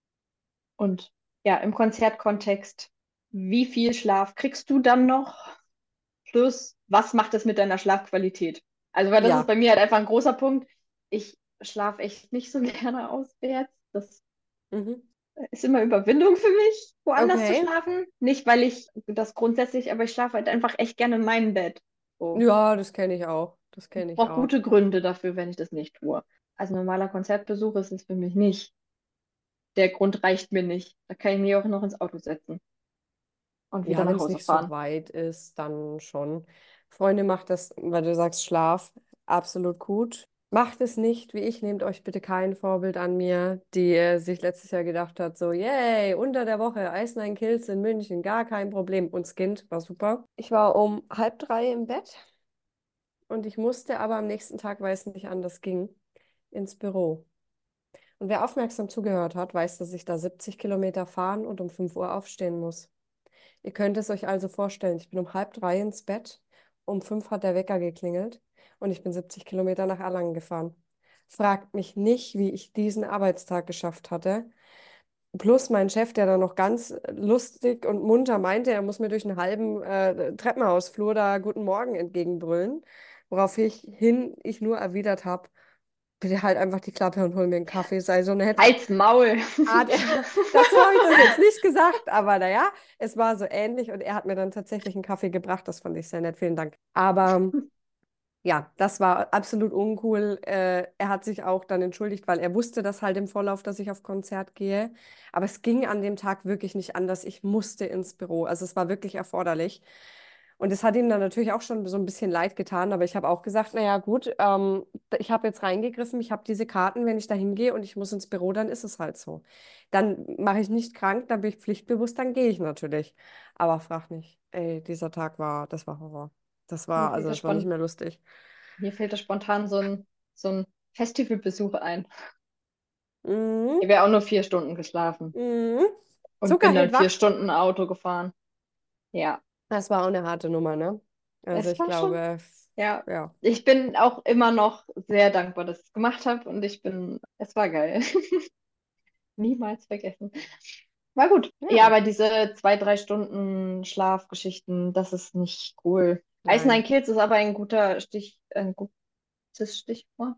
Und ja, im Konzertkontext, wie viel Schlaf kriegst du dann noch? Plus, was macht es mit deiner Schlafqualität? Also, weil das ist ja. bei mir halt einfach ein großer Punkt. Ich schlafe echt nicht so gerne auswärts. Das Mhm. ist immer Überwindung für mich, woanders zu Okay. schlafen. Nicht, weil ich das grundsätzlich, aber ich schlafe halt einfach echt gerne in meinem Bett. So. Ja, das kenne ich auch. Das Ich kenne ich brauche auch. gute Gründe dafür, wenn ich das nicht tue. Also normaler Konzertbesuch ist es für mich nicht. Der Grund reicht mir nicht. Da kann ich mich auch noch ins Auto setzen und wieder Ja, wenn nach es Hause nicht so fahren. weit ist, dann schon. Freunde, macht das, weil du sagst Schlaf, absolut gut. Macht es nicht, wie ich, nehmt euch bitte kein Vorbild an mir, die äh, sich letztes Jahr gedacht hat, so, yay, unter der Woche, Ice Nine Kills in München, gar kein Problem. Und Skint war super. Ich war um halb drei im Bett und ich musste aber am nächsten Tag, weil es nicht anders ging, ins Büro. Und wer aufmerksam zugehört hat, weiß, dass ich da siebzig Kilometer fahren und um fünf Uhr aufstehen muss. Ihr könnt es euch also vorstellen, ich bin um halb drei ins Bett, um fünf hat der Wecker geklingelt und ich bin siebzig Kilometer nach Erlangen gefahren. Fragt mich nicht, wie ich diesen Arbeitstag geschafft hatte. Plus mein Chef, der dann noch ganz lustig und munter meinte, er muss mir durch einen halben äh, Treppenhausflur da Guten Morgen entgegenbrüllen, woraufhin ich nur erwidert habe, bitte halt einfach die Klappe und hol mir einen Kaffee, sei so nett. Halt's Maul. Hat er, das so habe ich das jetzt nicht gesagt, aber naja, es war so ähnlich und er hat mir dann tatsächlich einen Kaffee gebracht, das fand ich sehr nett, vielen Dank. Aber ja, das war absolut uncool. Äh, er hat sich auch dann entschuldigt, weil er wusste das halt im Vorlauf, dass ich auf Konzert gehe. Aber es ging an dem Tag wirklich nicht anders. Ich musste ins Büro. Also es war wirklich erforderlich. Und es hat ihm dann natürlich auch schon so ein bisschen leid getan. Aber ich habe auch gesagt, naja, gut, ähm, ich habe jetzt reingegriffen, ich habe diese Karten, wenn ich da hingehe und ich muss ins Büro, dann ist es halt so. Dann mache ich nicht krank, dann bin ich pflichtbewusst, dann gehe ich natürlich. Aber frag nicht. Ey, dieser Tag war, das war Horror. Das Mir war, also fällt da das war nicht spon mehr lustig. mir fällt da spontan so ein, so ein Festivalbesuch ein. Mhm. Ich habe ja auch nur vier Stunden geschlafen Mhm. und Zucker bin dann hält vier wach. Stunden Auto gefahren. Ja, Das war auch eine harte Nummer, ne? Also es ich war schon, glaube, f- ja. ja. Ich bin auch immer noch sehr dankbar, dass ich es gemacht habe und ich bin, es war geil. Niemals vergessen. War gut. Ja, Ja, aber diese zwei, drei Stunden Schlafgeschichten, das ist nicht cool. Ice Nine nein. Kills ist aber ein guter Stich, ein gutes Stichwort.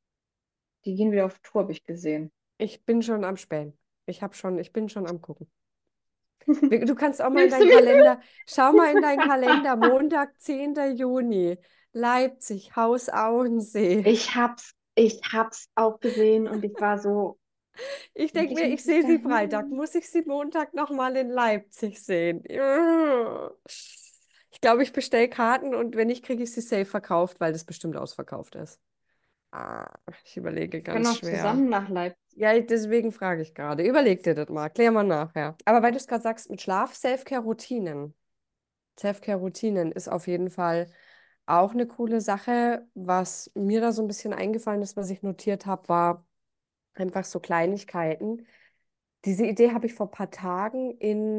Die gehen wieder auf Tour, habe ich gesehen. Ich bin schon am Spähen. Ich habe schon, ich bin schon am gucken. Wir- Du kannst auch mal in Nimmst du deinen mich Kalender, schau mal in mit? deinen Kalender, Montag, zehnten Juni, Leipzig, Haus Auensee. Ich hab's, ich hab's auch gesehen und ich war so, Ich denke eigentlich mir, ich muss ich sehe da sie Freitag. hin. Muss ich sie Montag nochmal in Leipzig sehen? Ja. Ich glaube, ich bestelle Karten und wenn nicht, kriege ich sie safe verkauft, weil das bestimmt ausverkauft ist. Ah, ich überlege Wir können ganz auch schwer. zusammen nach Leipzig. Ja, deswegen frage ich gerade. Überleg dir das mal. Klär mal nachher. Aber weil du es gerade sagst, mit Schlaf, Self-Care-Routinen. Self-Care-Routinen ist auf jeden Fall auch eine coole Sache. Was mir da so ein bisschen eingefallen ist, was ich notiert habe, war einfach so Kleinigkeiten. Diese Idee habe ich vor ein paar Tagen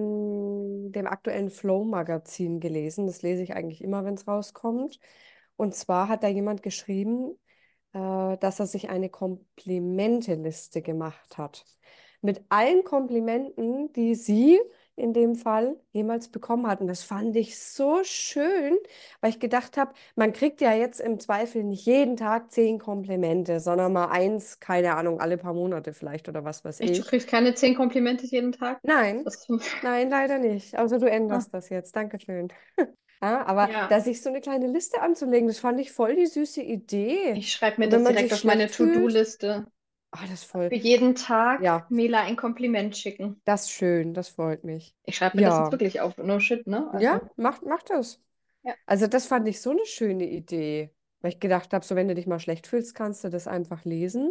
in dem aktuellen Flow-Magazin gelesen. Das lese ich eigentlich immer, wenn es rauskommt. Und zwar hat da jemand geschrieben, äh, dass er sich eine Komplimenteliste gemacht hat. Mit allen Komplimenten, die sie in dem Fall jemals bekommen hat. Und das fand ich so schön, weil ich gedacht habe, man kriegt ja jetzt im Zweifel nicht jeden Tag zehn Komplimente, sondern mal eins, keine Ahnung, alle paar Monate vielleicht oder was weiß Echt, du ich. kriegst keine zehn Komplimente jeden Tag? Nein, Das, nein, leider nicht. Also du ah, änderst das jetzt. Dankeschön. Ja, aber ja, da sich so eine kleine Liste anzulegen, das fand ich voll die süße Idee. ich schreibe mir Und wenn das man direkt sich auf meine schlecht fühlt, To-Do-Liste. ah, das ist voll, Für jeden Tag ja, Mela ein Kompliment schicken. das ist schön, das freut mich. Ich schreibe mir das jetzt Ja, wirklich auf. No shit, ne? ja, Also, macht, macht das. ja. Also das fand ich so eine schöne Idee, weil ich gedacht habe, so wenn du dich mal schlecht fühlst, kannst du das einfach lesen.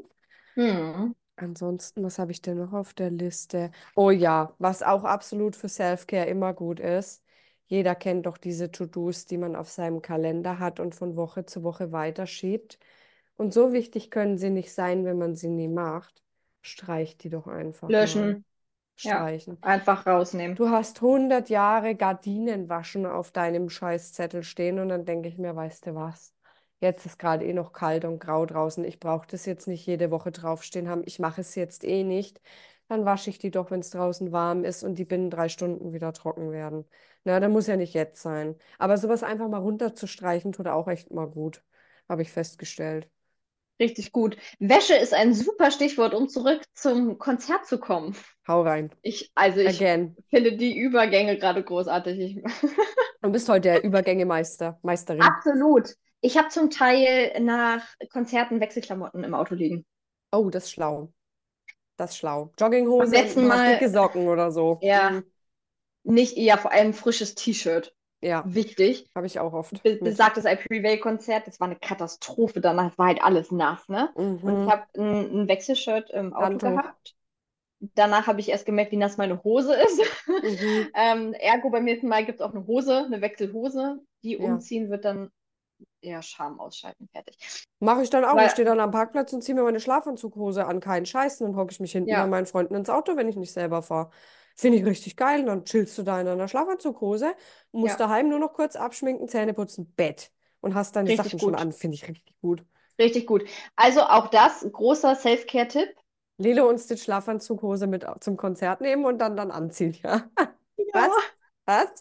Hm. Ansonsten, was habe ich denn noch auf der Liste? Oh ja, was auch absolut für Self-Care immer gut ist. Jeder kennt doch diese To-Dos, die man auf seinem Kalender hat und von Woche zu Woche weiterschiebt. Und so wichtig können sie nicht sein, wenn man sie nie macht. Streich die doch einfach mal. Löschen. Ja. Streichen. Einfach rausnehmen. Du hast hundert Jahre Gardinen waschen auf deinem Scheißzettel stehen und dann denke ich mir, weißt du was? Jetzt ist gerade eh noch kalt und grau draußen. Ich brauche das jetzt nicht jede Woche draufstehen haben. Ich mache es jetzt eh nicht. Dann wasche ich die doch, wenn es draußen warm ist und die binnen drei Stunden wieder trocken werden. Na, dann muss ja nicht jetzt sein. Aber sowas einfach mal runterzustreichen, tut auch echt mal gut. Habe ich festgestellt. Richtig gut. Wäsche ist ein super Stichwort, um zurück zum Konzert zu kommen. Hau rein. Ich, also ich Again. finde die Übergänge gerade großartig. Ich, Du bist heute der Übergänge-Meister, Meisterin. absolut. Ich habe zum Teil nach Konzerten Wechselklamotten im Auto liegen. Oh, das ist schlau. Das ist schlau. Beim Jogginghose und ein letzten paar Mal, dicke Socken oder so. ja, Hm. nicht, ja, vor allem frisches T-Shirt. Ja, Wichtig. habe ich auch oft Be mit. besagtes I Prevail-Konzert, das war eine Katastrophe. Danach war halt alles nass, ne? Und ich Mhm. habe ein, ein Wechselshirt im Auto Handtuch. gehabt. Danach habe ich erst gemerkt, wie nass meine Hose ist. Mhm. ähm, ergo, beim nächsten Mal gibt es auch eine Hose, eine Wechselhose. Die Ja. umziehen wird dann eher Scham ausschalten, fertig. Mache ich dann auch. Ich Weil, stehe dann am Parkplatz und ziehe mir meine Schlafanzughose an. Keinen Scheiß. Dann hocke ich mich hinten bei ja, meinen Freunden ins Auto, wenn ich nicht selber fahre. Finde ich richtig geil. Und dann chillst du da in deiner Schlafanzughose, musst ja, daheim nur noch kurz abschminken, Zähne putzen, Bett. Und hast deine richtig Sachen schon gut. an. Finde ich richtig gut. Richtig gut. Also auch das, großer Self-Care-Tipp. Lilo und Stitch Schlafanzughose mit zum Konzert nehmen und dann dann anziehen. Ja. Ja. Was? Was?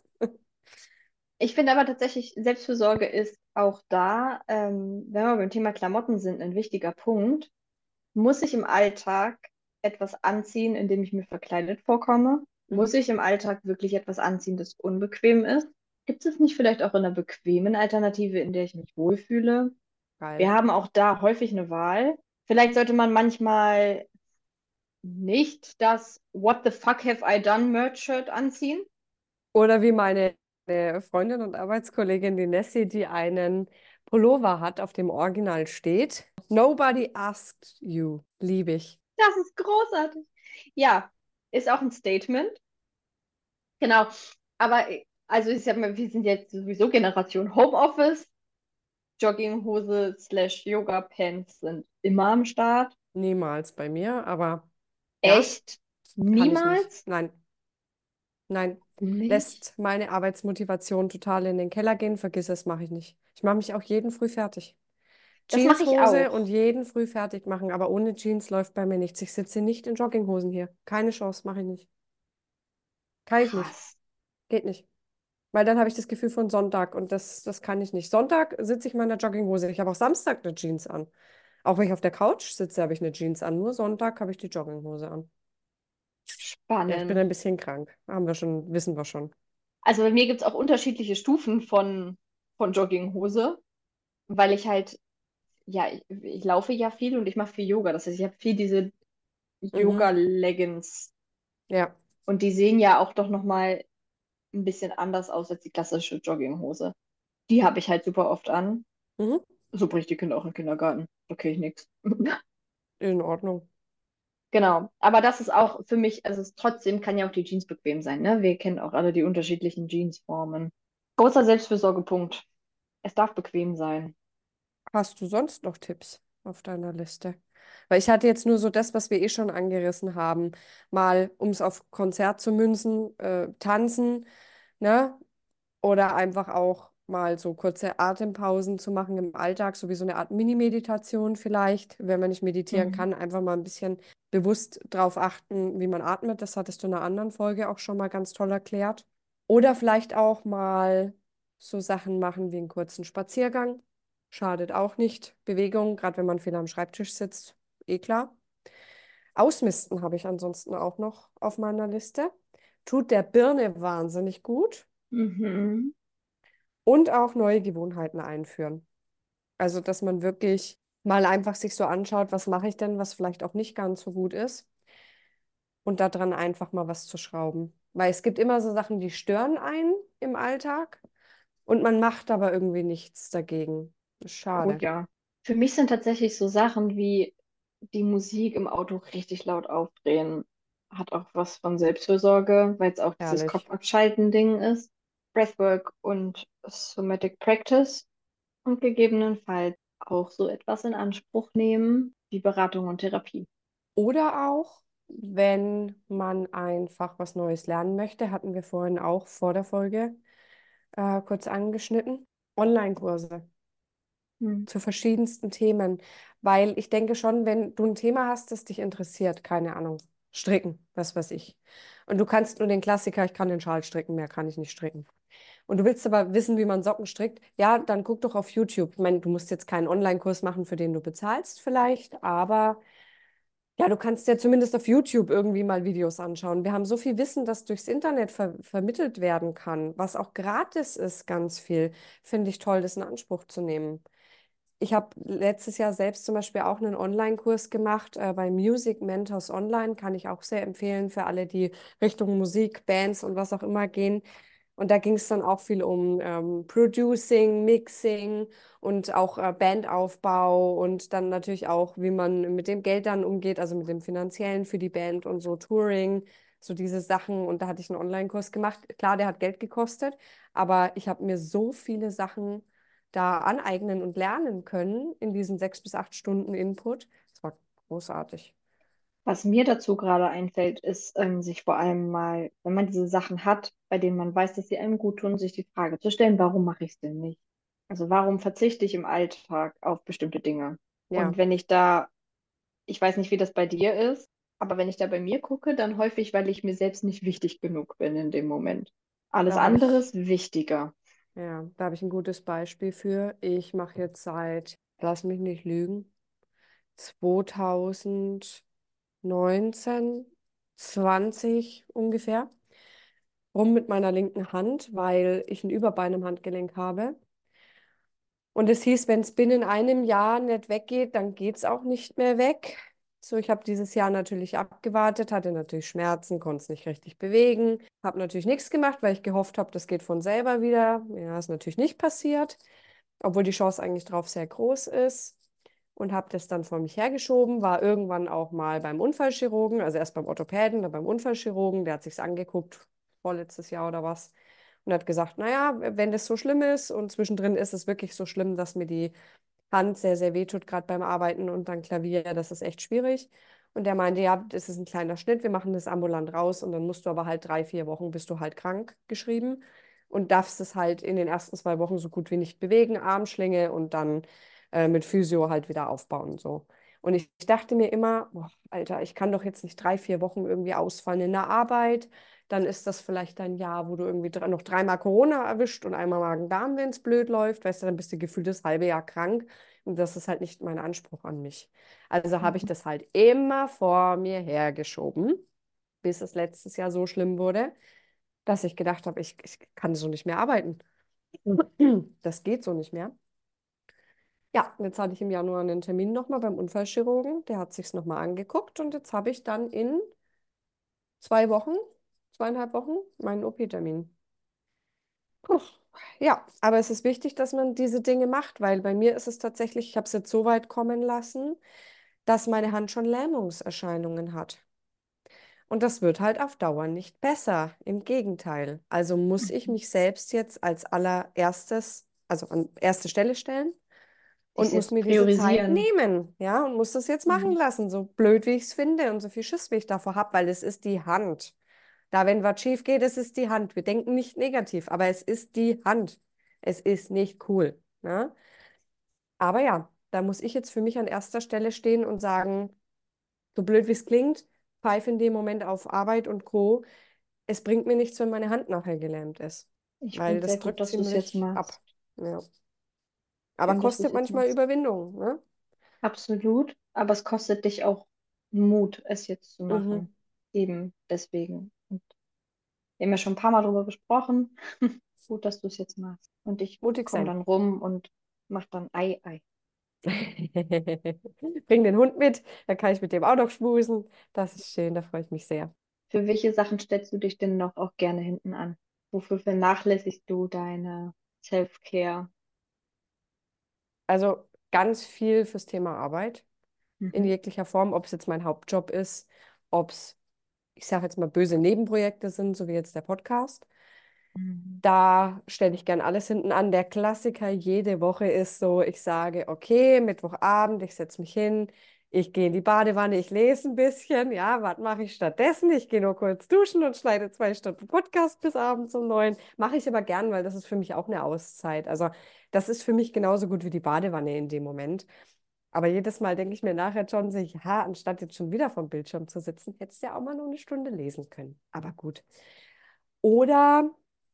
Ich finde aber tatsächlich, Selbstfürsorge ist auch da, ähm, wenn wir beim Thema Klamotten sind, ein wichtiger Punkt. muss ich im Alltag etwas anziehen, in dem ich mir verkleidet vorkomme? Mhm. Muss ich im Alltag wirklich etwas anziehen, das unbequem ist? Gibt es nicht vielleicht auch eine bequemen Alternative, in der ich mich wohlfühle? Wir Geil. haben auch da häufig eine Wahl. Vielleicht sollte man manchmal nicht das What the fuck have I done Merch-Shirt anziehen. Oder wie meine äh, Freundin und Arbeitskollegin, die Nessie, die einen Pullover hat, auf dem Original steht: Nobody asked you. Liebe ich. Das ist großartig. Ja, ist auch ein Statement. Genau. Aber äh, also ich sag mal, wir sind jetzt sowieso Generation Homeoffice. Jogginghose slash Yoga Pants sind immer am Start. Niemals bei mir, aber ja, Echt? kann ich nicht. Niemals? Nein, nein. Nicht? Lässt meine Arbeitsmotivation total in den Keller gehen. Vergiss es, mache ich nicht. Ich mache mich auch jeden früh fertig. Das mache ich Jeanshose und auch. jeden früh fertig machen, aber ohne Jeans läuft bei mir nichts. Ich sitze nicht in Jogginghosen hier. Keine Chance, mache ich nicht. Kann ich nicht. Krass. Geht nicht. Weil dann habe ich das Gefühl von Sonntag und das, das kann ich nicht. Sonntag sitze ich in meiner Jogginghose. Ich habe auch Samstag eine Jeans an. Auch wenn ich auf der Couch sitze, habe ich eine Jeans an. Nur Sonntag habe ich die Jogginghose an. Ja, ich bin Spannend. ein bisschen krank. Haben wir schon, wissen wir schon. Also bei mir gibt es auch unterschiedliche Stufen von, von Jogginghose, weil ich halt, ja, ich, ich laufe ja viel und ich mache viel Yoga. Das heißt, ich habe viel diese Mhm. Yoga-Leggings Ja. und die sehen ja auch doch nochmal ein bisschen anders aus als die klassische Jogginghose. Die habe ich halt super oft an. Mhm. So bringe ich die Kinder auch in den Kindergarten. Da kriege ich nichts. In Ordnung. Genau. Aber das ist auch für mich, also es trotzdem kann ja auch die Jeans bequem sein, ne? Wir kennen auch alle die unterschiedlichen Jeansformen. Großer Selbstfürsorgepunkt. Es darf bequem sein. Hast du sonst noch Tipps auf deiner Liste? Weil ich hatte jetzt nur so das, was wir eh schon angerissen haben. Mal, um es auf Konzert zu münzen, äh, tanzen, ne? Oder einfach auch mal so kurze Atempausen zu machen im Alltag, so wie so eine Art Mini-Meditation vielleicht, wenn man nicht meditieren Mhm. kann, einfach mal ein bisschen bewusst drauf achten, wie man atmet. Das hattest du in einer anderen Folge auch schon mal ganz toll erklärt. Oder vielleicht auch mal so Sachen machen wie einen kurzen Spaziergang. Schadet auch nicht. Bewegung, gerade wenn man viel am Schreibtisch sitzt, eh klar. Ausmisten habe ich ansonsten auch noch auf meiner Liste. Tut der Birne wahnsinnig gut. Mhm. Und auch neue Gewohnheiten einführen. Also, dass man wirklich mal einfach sich so anschaut, was mache ich denn, was vielleicht auch nicht ganz so gut ist und daran einfach mal was zu schrauben. Weil es gibt immer so Sachen, die stören einen im Alltag und man macht aber irgendwie nichts dagegen. Das ist Oh schade. ja. Für mich sind tatsächlich so Sachen wie die Musik im Auto richtig laut aufdrehen. Hat auch was von Selbstfürsorge, weil es auch dieses Ehrlich. Kopfabschalten-Ding ist. Breathwork und Somatic Practice und gegebenenfalls auch so etwas in Anspruch nehmen wie Beratung und Therapie. Oder auch, wenn man einfach was Neues lernen möchte, hatten wir vorhin auch vor der Folge äh, kurz angeschnitten. Online-Kurse Hm. zu verschiedensten Themen, weil ich denke schon, wenn du ein Thema hast, das dich interessiert, keine Ahnung, stricken, was weiß ich. Und du kannst nur den Klassiker, ich kann den Schal stricken, mehr kann ich nicht stricken. Und du willst aber wissen, wie man Socken strickt, ja, dann guck doch auf YouTube. Ich meine, du musst jetzt keinen Online-Kurs machen, für den du bezahlst vielleicht, aber ja, du kannst ja zumindest auf YouTube irgendwie mal Videos anschauen. Wir haben so viel Wissen, das durchs Internet ver vermittelt werden kann, was auch gratis ist, ganz viel. Finde ich toll, das in Anspruch zu nehmen. Ich habe letztes Jahr selbst zum Beispiel auch einen Online-Kurs gemacht äh, bei Music Mentors Online, kann ich auch sehr empfehlen für alle, die Richtung Musik, Bands und was auch immer gehen. Und da ging es dann auch viel um ähm, Producing, Mixing und auch äh, Bandaufbau und dann natürlich auch, wie man mit dem Geld dann umgeht, also mit dem Finanziellen für die Band und so Touring, so diese Sachen. Und da hatte ich einen Online-Kurs gemacht. Klar, der hat Geld gekostet, aber ich habe mir so viele Sachen da aneignen und lernen können in diesen sechs bis acht Stunden Input. Das war großartig. Was mir dazu gerade einfällt, ist, ähm, sich vor allem mal, wenn man diese Sachen hat, bei denen man weiß, dass sie einem gut tun, sich die Frage zu stellen, warum mache ich es denn nicht? Also warum verzichte ich im Alltag auf bestimmte Dinge? Und Ja, wenn ich da, ich weiß nicht, wie das bei dir ist, aber wenn ich da bei mir gucke, dann häufig, weil ich mir selbst nicht wichtig genug bin in dem Moment. Alles da habe andere ich, ist wichtiger. ja, da habe ich ein gutes Beispiel für. Ich mache jetzt seit, lass mich nicht lügen, zweitausendneunzehn, zwanzig ungefähr, rum mit meiner linken Hand, weil ich ein Überbein im Handgelenk habe. Und es hieß, wenn es binnen einem Jahr nicht weggeht, dann geht es auch nicht mehr weg. So, ich habe dieses Jahr natürlich abgewartet, hatte natürlich Schmerzen, konnte es nicht richtig bewegen, habe natürlich nichts gemacht, weil ich gehofft habe, das geht von selber wieder. Ja, ist natürlich nicht passiert, obwohl die Chance eigentlich drauf sehr groß ist. Und habe das dann vor mich hergeschoben, war irgendwann auch mal beim Unfallchirurgen, also erst beim Orthopäden, dann beim Unfallchirurgen, der hat sich's angeguckt, vorletztes Jahr oder was, und hat gesagt, naja, wenn das so schlimm ist und zwischendrin ist es wirklich so schlimm, dass mir die Hand sehr, sehr wehtut, gerade beim Arbeiten und dann Klavier, das ist echt schwierig. Und der meinte, ja, das ist ein kleiner Schnitt, wir machen das ambulant raus und dann musst du aber halt drei, vier Wochen bist du halt krank geschrieben und darfst es halt in den ersten zwei Wochen so gut wie nicht bewegen, Armschlinge und dann äh, mit Physio halt wieder aufbauen. So. Und ich, ich dachte mir immer, boah, Alter, ich kann doch jetzt nicht drei, vier Wochen irgendwie ausfallen in der Arbeit. Dann ist das vielleicht ein Jahr, wo du irgendwie dr- noch dreimal Corona erwischt und einmal Magen-Darm, wenn es blöd läuft. Weißt du, dann bist du gefühlt das halbe Jahr krank. Und das ist halt nicht mein Anspruch an mich. Also habe ich Mhm. das halt immer vor mir hergeschoben, bis es letztes Jahr so schlimm wurde, dass ich gedacht habe, ich, ich kann so nicht mehr arbeiten. Das geht so nicht mehr. Ja, und jetzt hatte ich im Januar einen Termin nochmal beim Unfallchirurgen. Der hat sich's nochmal angeguckt und jetzt habe ich dann in zwei Wochen, zweieinhalb Wochen meinen O P-Termin. Puh. Ja, aber es ist wichtig, dass man diese Dinge macht, weil bei mir ist es tatsächlich, ich habe es jetzt so weit kommen lassen, dass meine Hand schon Lähmungserscheinungen hat. Und das wird halt auf Dauer nicht besser. Im Gegenteil. Also muss ich Mhm. mich selbst jetzt als allererstes, also an erste Stelle stellen Dich und muss selbst mir diese Zeit priorisieren. nehmen, ja, und muss das jetzt machen Mhm. lassen, so blöd wie ich es finde und so viel Schiss wie ich davor habe, weil es ist die Hand. Da, wenn was schief geht, es ist die Hand. Wir denken nicht negativ, aber es ist die Hand. Es ist nicht cool, ne? Aber ja, da muss ich jetzt für mich an erster Stelle stehen und sagen, so blöd wie es klingt, pfeife in dem Moment auf Arbeit und Co. Es bringt mir nichts, wenn meine Hand nachher gelähmt ist, Ich weil finde es das sehr gut, drückt dass du es jetzt ziemlich ab. machst. Ja. Aber Schön, dass du kostet es jetzt manchmal machst. Überwindung, ne? Absolut. Aber es kostet dich auch Mut, es jetzt zu Mhm. machen. Eben deswegen. Und wir haben ja schon ein paar Mal darüber gesprochen. Gut, dass du es jetzt machst. Und ich Mutig komme sein. dann rum und mach dann Ei, Ei. Bring den Hund mit, dann kann ich mit dem auch noch schmusen. Das ist schön, da freue ich mich sehr. Für welche Sachen stellst du dich denn noch auch gerne hinten an? Wofür vernachlässigst du deine Self-Care? Also ganz viel fürs Thema Arbeit in Mhm. jeglicher Form, ob es jetzt mein Hauptjob ist, ob es, ich sage jetzt mal, böse Nebenprojekte sind, so wie jetzt der Podcast. Mhm. Da stelle ich gern alles hinten an. Der Klassiker jede Woche ist so, ich sage, okay, Mittwochabend, ich setze mich hin, ich gehe in die Badewanne, ich lese ein bisschen. Ja, was mache ich stattdessen? Ich gehe nur kurz duschen und schneide zwei Stunden Podcast bis abends um neun. Mache ich aber gern, weil das ist für mich auch eine Auszeit. Also das ist für mich genauso gut wie die Badewanne in dem Moment. Aber jedes Mal denke ich mir nachher schon so, ja, anstatt jetzt schon wieder vom Bildschirm zu sitzen, hättest du ja auch mal nur eine Stunde lesen können. Aber gut. Oder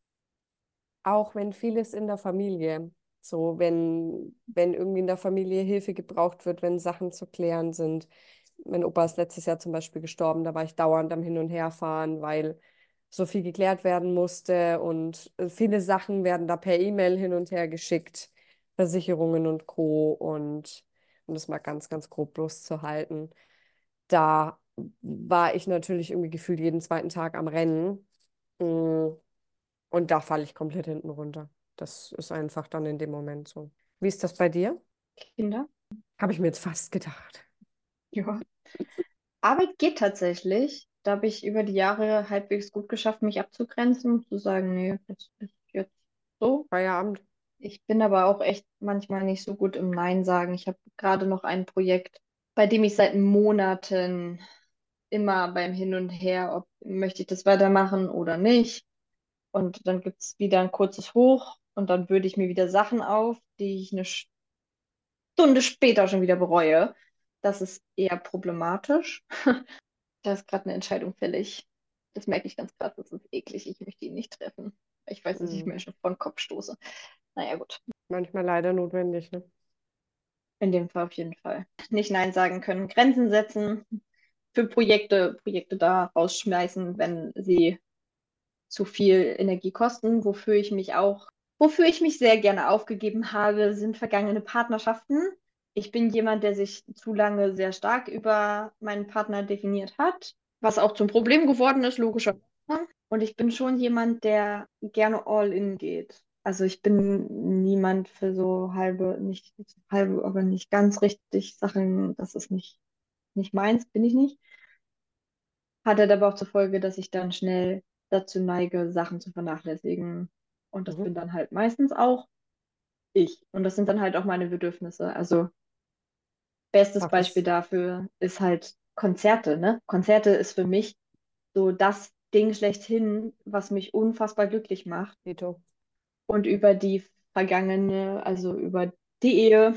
auch wenn vieles in der Familie, so wenn, wenn irgendwie in der Familie Hilfe gebraucht wird, wenn Sachen zu klären sind. Mein Opa ist letztes Jahr zum Beispiel gestorben, da war ich dauernd am Hin- und Herfahren, weil so viel geklärt werden musste und äh, viele Sachen werden da per E-Mail hin und her geschickt, Versicherungen und Co. Und um das mal ganz, ganz grob loszuhalten, da war ich natürlich irgendwie gefühlt jeden zweiten Tag am Rennen. Mm. Und da falle ich komplett hinten runter. Das ist einfach dann in dem Moment so. Wie ist das bei dir? Kinder? Habe ich mir jetzt fast gedacht. Ja. Arbeit geht tatsächlich. Da habe ich über die Jahre halbwegs gut geschafft, mich abzugrenzen und zu sagen, nee, das ist jetzt so. Feierabend. Ich bin aber auch echt manchmal nicht so gut im Nein sagen. Ich habe gerade noch ein Projekt, bei dem ich seit Monaten immer beim Hin und Her, ob möchte ich das weitermachen oder nicht. Und dann gibt es wieder ein kurzes Hoch und dann würde ich mir wieder Sachen auf, die ich eine Stunde später schon wieder bereue. Das ist eher problematisch. Da ist gerade eine Entscheidung fällig. Das merke ich ganz krass, das ist eklig. Ich möchte ihn nicht treffen. Ich weiß, dass ich Mhm. mir schon vor den Kopf stoße. Naja, gut. Manchmal leider notwendig, ne? In dem Fall auf jeden Fall. Nicht Nein sagen können, Grenzen setzen, für Projekte, Projekte da rausschmeißen, wenn sie zu viel Energie kosten. Wofür ich mich auch, wofür ich mich sehr gerne aufgegeben habe, sind vergangene Partnerschaften. Ich bin jemand, der sich zu lange sehr stark über meinen Partner definiert hat, was auch zum Problem geworden ist, logischerweise. Und ich bin schon jemand, der gerne all in geht. Also ich bin niemand für so halbe, nicht halbe, aber nicht ganz richtig Sachen, das ist nicht, nicht meins, bin ich nicht. Hat halt aber auch zur Folge, dass ich dann schnell dazu neige, Sachen zu vernachlässigen. Und das Mhm. bin dann halt meistens auch ich. Und das sind dann halt auch meine Bedürfnisse. Also bestes Ach, Beispiel das, dafür ist halt Konzerte, ne? Konzerte ist für mich so das Ding schlechthin, was mich unfassbar glücklich macht. Dito. Und über die vergangene, also über die Ehe,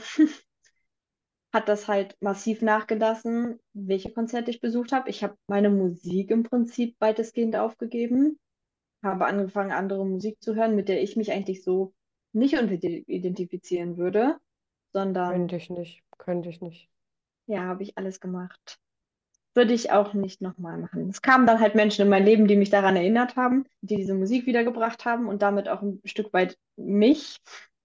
hat das halt massiv nachgelassen, welche Konzerte ich besucht habe. Ich habe meine Musik im Prinzip weitestgehend aufgegeben, habe angefangen, andere Musik zu hören, mit der ich mich eigentlich so nicht unbedingt identifizieren würde, sondern Könnte ich nicht. Könnte ich nicht. ja, habe ich alles gemacht. Würde ich auch nicht nochmal machen. Es kamen dann halt Menschen in mein Leben, die mich daran erinnert haben, die diese Musik wiedergebracht haben und damit auch ein Stück weit mich.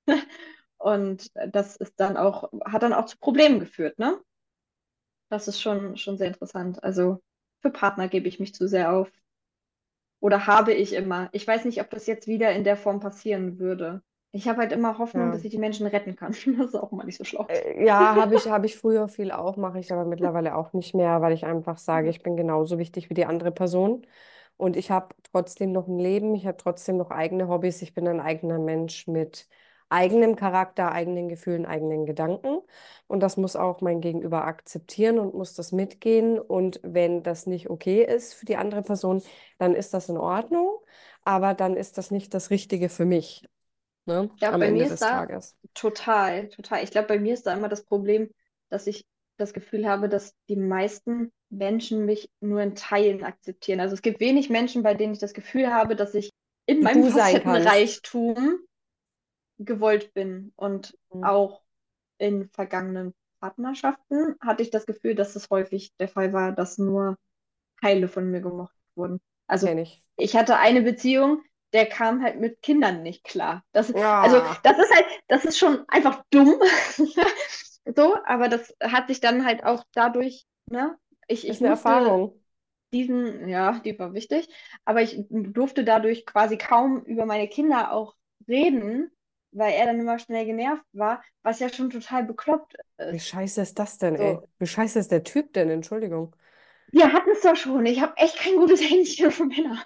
Und das ist dann auch, hat dann auch zu Problemen geführt, ne? Das ist schon, schon sehr interessant. Also für Partner gebe ich mich zu sehr auf. Oder habe ich immer. Ich weiß nicht, ob das jetzt wieder in der Form passieren würde. Ich habe halt immer Hoffnung, Ja. dass ich die Menschen retten kann. Das ist auch mal nicht so schlau. Äh, Ja, habe ich, habe ich früher viel auch, mache ich aber mittlerweile auch nicht mehr, weil ich einfach sage, ich bin genauso wichtig wie die andere Person. Und ich habe trotzdem noch ein Leben, ich habe trotzdem noch eigene Hobbys. Ich bin ein eigener Mensch mit eigenem Charakter, eigenen Gefühlen, eigenen Gedanken. Und das muss auch mein Gegenüber akzeptieren und muss das mitgehen. Und wenn das nicht okay ist für die andere Person, dann ist das in Ordnung. Aber dann ist das nicht das Richtige für mich, ne? Ich glaube, Am bei Ende mir ist des da Tages. total, total. Ich glaube, bei mir ist da immer das Problem, dass ich das Gefühl habe, dass die meisten Menschen mich nur in Teilen akzeptieren. Also es gibt wenig Menschen, bei denen ich das Gefühl habe, dass ich in Die meinem du sein kannst. Facettenreichtum gewollt bin. Und Mhm. auch in vergangenen Partnerschaften hatte ich das Gefühl, dass es häufig der Fall war, dass nur Teile von mir gemocht wurden. Also Kenn ich. ich hatte eine Beziehung, der kam halt mit Kindern nicht klar. Das, also Ah, das ist halt, das ist schon einfach dumm. So, aber das hat sich dann halt auch dadurch, ne, ich, ich ist eine musste Erfahrung. diesen, ja, die war wichtig, aber ich durfte dadurch quasi kaum über meine Kinder auch reden, weil er dann immer schnell genervt war, was ja schon total bekloppt Wie ist. scheiße ist das denn, ey? So, Wie scheiße ist der Typ denn? Entschuldigung. wir hatten es doch schon. Ich habe echt kein gutes Händchen für Männer.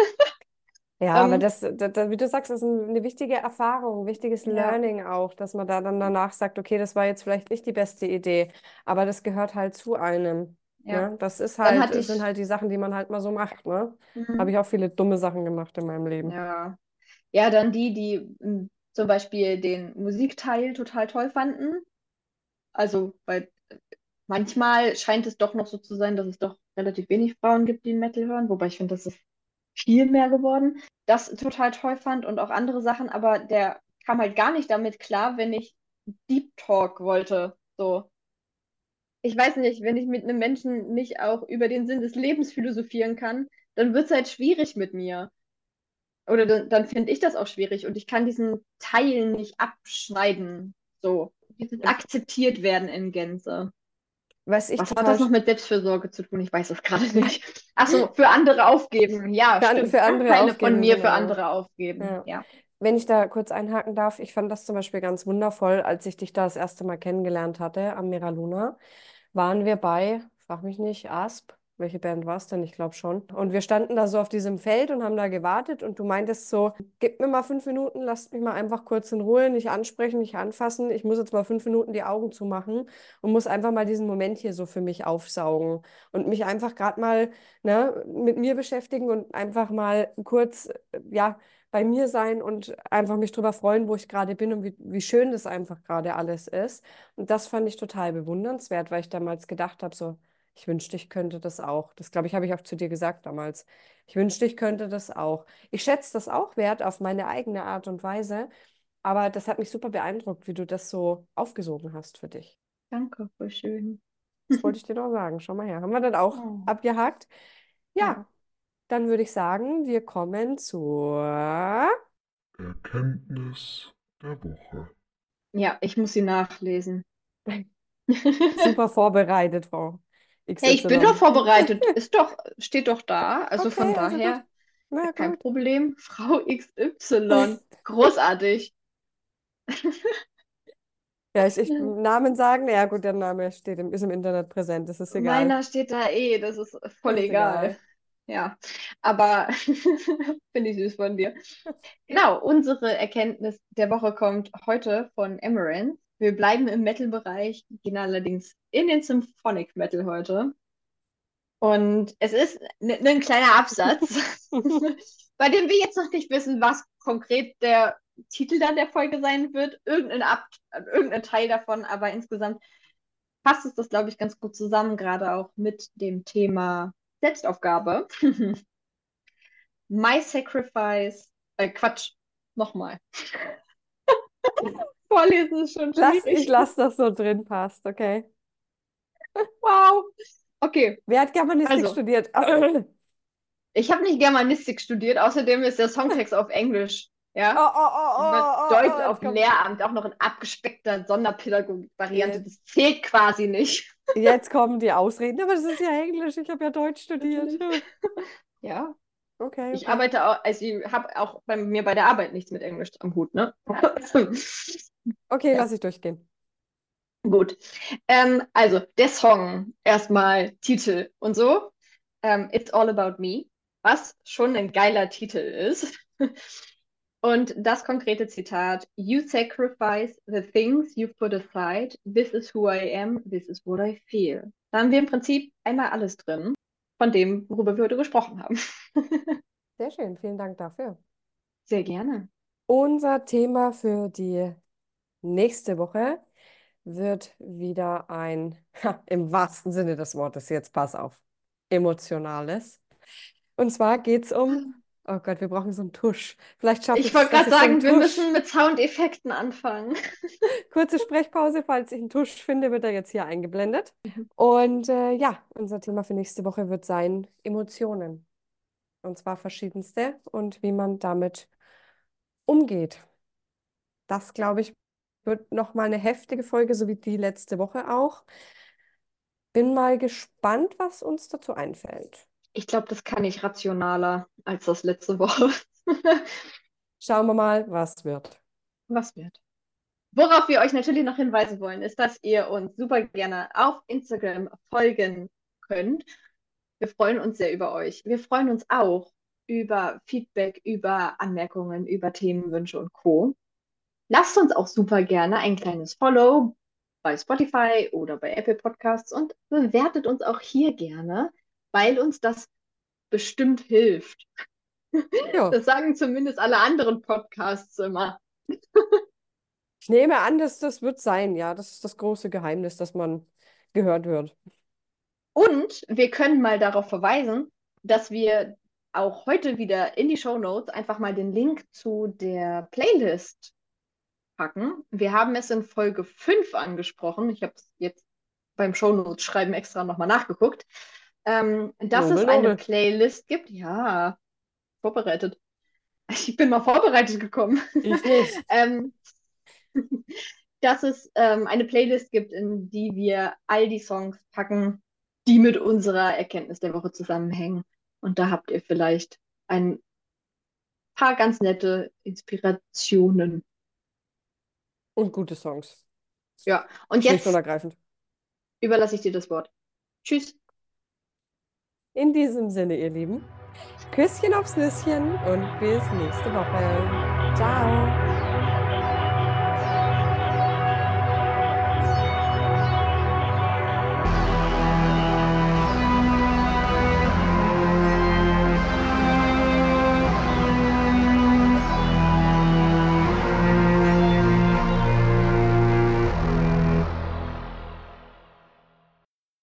Ja, aber Ähm, das, das, das, wie du sagst, ist ein- eine wichtige Erfahrung, ein wichtiges ja, Learning auch, dass man da dann danach sagt, okay, das war jetzt vielleicht nicht die beste Idee, aber das gehört halt zu einem. ja. Ne? Das ist Dann halt, hatte sind ich, halt die Sachen, die man halt mal so macht, ne? Habe mhm, ich auch viele dumme Sachen gemacht in meinem Leben. ja, ja, dann die, die m, zum Beispiel den Musikteil total toll fanden. Also, weil manchmal scheint es doch noch so zu sein, dass es doch relativ wenig Frauen gibt, die Metal hören, wobei ich finde, das ist viel mehr geworden. Das total toll fand und auch andere Sachen, aber der kam halt gar nicht damit klar, wenn ich Deep Talk wollte. So. Ich weiß nicht, wenn ich mit einem Menschen nicht auch über den Sinn des Lebens philosophieren kann, dann wird es halt schwierig mit mir. Oder dann, dann finde ich das auch schwierig und ich kann diesen Teil nicht abschneiden. So. Dieses akzeptiert werden in Gänze. Was ich Was hat total das noch sch- mit Selbstfürsorge zu tun? Ich weiß es gerade nicht. Ach so, für andere aufgeben. Ja, für, an- stimmt. für andere Teile von aufgeben, mir für genau. andere aufgeben. Ja. Ja. Wenn ich da kurz einhaken darf, ich fand das zum Beispiel ganz wundervoll, als ich dich da das erste Mal kennengelernt hatte am Mira Luna, waren wir bei, frag mich nicht, Asp. Welche Band war es denn? Ich glaube schon. Und wir standen da so auf diesem Feld und haben da gewartet und du meintest so, gib mir mal fünf Minuten, lasst mich mal einfach kurz in Ruhe, nicht ansprechen, nicht anfassen. Ich muss jetzt mal fünf Minuten die Augen zumachen und muss einfach mal diesen Moment hier so für mich aufsaugen und mich einfach gerade mal, ne, mit mir beschäftigen und einfach mal kurz, äh, ja, bei mir sein und einfach mich drüber freuen, wo ich gerade bin und wie, wie schön das einfach gerade alles ist. Und das fand ich total bewundernswert, weil ich damals gedacht habe, so, ich wünschte, ich könnte das auch. Das, glaube ich, habe ich auch zu dir gesagt damals. Ich wünschte, ich könnte das auch. Ich schätze das auch wert auf meine eigene Art und Weise, Aber das hat mich super beeindruckt, wie du das so aufgesogen hast für dich. Danke, voll schön. Das wollte ich dir noch sagen. Schau mal her. Haben wir dann auch Oh, abgehakt? Ja, ja. dann würde ich sagen, wir kommen zur... Erkenntnis der Woche. Ja, ich muss sie nachlesen. Super vorbereitet, Frau Hey, ich bin doch X Y. vorbereitet. Ist doch, steht doch da. Also von Okay, also gut. daher Na kein gut. Problem. Frau X Y. Großartig. Ja, ich, ich Namen sagen, ja gut, der Name steht im, ist im Internet präsent, das ist egal. Meiner steht da eh. Das ist Das voll ist egal. egal. Ja, aber finde ich süß von dir. Genau, unsere Erkenntnis der Woche kommt heute von Amaranth. Wir bleiben im Metal-Bereich, gehen allerdings in den Symphonic Metal heute. Und es ist ein kleiner Absatz, bei dem wir jetzt noch nicht wissen, was konkret der Titel dann der Folge sein wird. Irgendein, Ab irgendein Teil davon, aber insgesamt passt es das, glaube ich, ganz gut zusammen, gerade auch mit dem Thema Selbstaufgabe. My Sacrifice, äh, Quatsch, nochmal. Vorlesen ist schon Lass, ich schwierig. lasse das so drin, passt, okay. Wow. Okay, Wer hat Germanistik also, studiert? ich habe nicht Germanistik studiert, außerdem ist der Songtext auf Englisch. Oh, Ja, oh, oh, über oh, oh, Deutsch oh, auf jetzt kommt, Lehramt, auch noch in abgespeckter Sonderpädagogik-Variante. jetzt, Das zählt quasi nicht. jetzt kommen die Ausreden, aber das ist ja Englisch, ich habe ja Deutsch studiert. Natürlich. Ja, Okay, ich okay. arbeite auch, also ich habe auch bei mir bei der Arbeit nichts mit Englisch am Hut, ne? Okay, Ja, lass ich durchgehen. gut. Ähm, also, der Song, erstmal Titel und so. Ähm, It's All About Me, was schon ein geiler Titel ist. Und das konkrete Zitat: You sacrifice the things you've put aside. This is who I am. This is what I feel. Da haben wir im Prinzip einmal alles drin von dem, worüber wir heute gesprochen haben. Sehr schön, vielen Dank dafür. Sehr gerne. Unser Thema für die nächste Woche wird wieder ein, ha, im wahrsten Sinne des Wortes, jetzt pass auf, emotionales. Und zwar geht es um, oh Gott, wir brauchen so einen Tusch. Vielleicht schaffe Ich ich es, wollte dass gerade ich so einen sagen, wir Tusch, müssen mit Soundeffekten anfangen. kurze Sprechpause, falls ich einen Tusch finde, wird er jetzt hier eingeblendet. Und äh, ja, unser Thema für nächste Woche wird sein Emotionen. Und zwar verschiedenste und wie man damit umgeht. Das, glaube ich, wird nochmal eine heftige Folge, so wie die letzte Woche auch. Bin mal gespannt, was uns dazu einfällt. Ich glaube, das kann ich rationaler als das letzte Woche. Schauen wir mal, was wird. Was wird? Worauf wir euch natürlich noch hinweisen wollen, ist, dass ihr uns super gerne auf Instagram folgen könnt. Wir freuen uns sehr über euch. Wir freuen uns auch über Feedback, über Anmerkungen, über Themenwünsche und Co. Lasst uns auch super gerne ein kleines Follow bei Spotify oder bei Apple Podcasts und bewertet uns auch hier gerne, weil uns das bestimmt hilft. Ja, Das sagen zumindest alle anderen Podcasts immer. ich nehme an, dass das wird sein. Ja, das ist das große Geheimnis, dass man gehört wird. Und wir können mal darauf verweisen, dass wir auch heute wieder in die Shownotes einfach mal den Link zu der Playlist packen. Wir haben es in Folge fünf angesprochen. Ich habe es jetzt beim Shownotes-Schreiben extra nochmal nachgeguckt. Ähm, dass es Nobel, eine nobel. Playlist gibt. Ja, vorbereitet. Ich bin mal vorbereitet gekommen. Ich nicht. ähm, dass es ähm, eine Playlist gibt, in die wir all die Songs packen, die mit unserer Erkenntnis der Woche zusammenhängen. Und da habt ihr vielleicht ein paar ganz nette Inspirationen. Und gute Songs. Ja, und Schlicht und jetzt ergreifend. überlasse ich dir das Wort. Tschüss. In diesem Sinne, ihr Lieben, Küsschen aufs Nüsschen und bis nächste Woche. Ciao.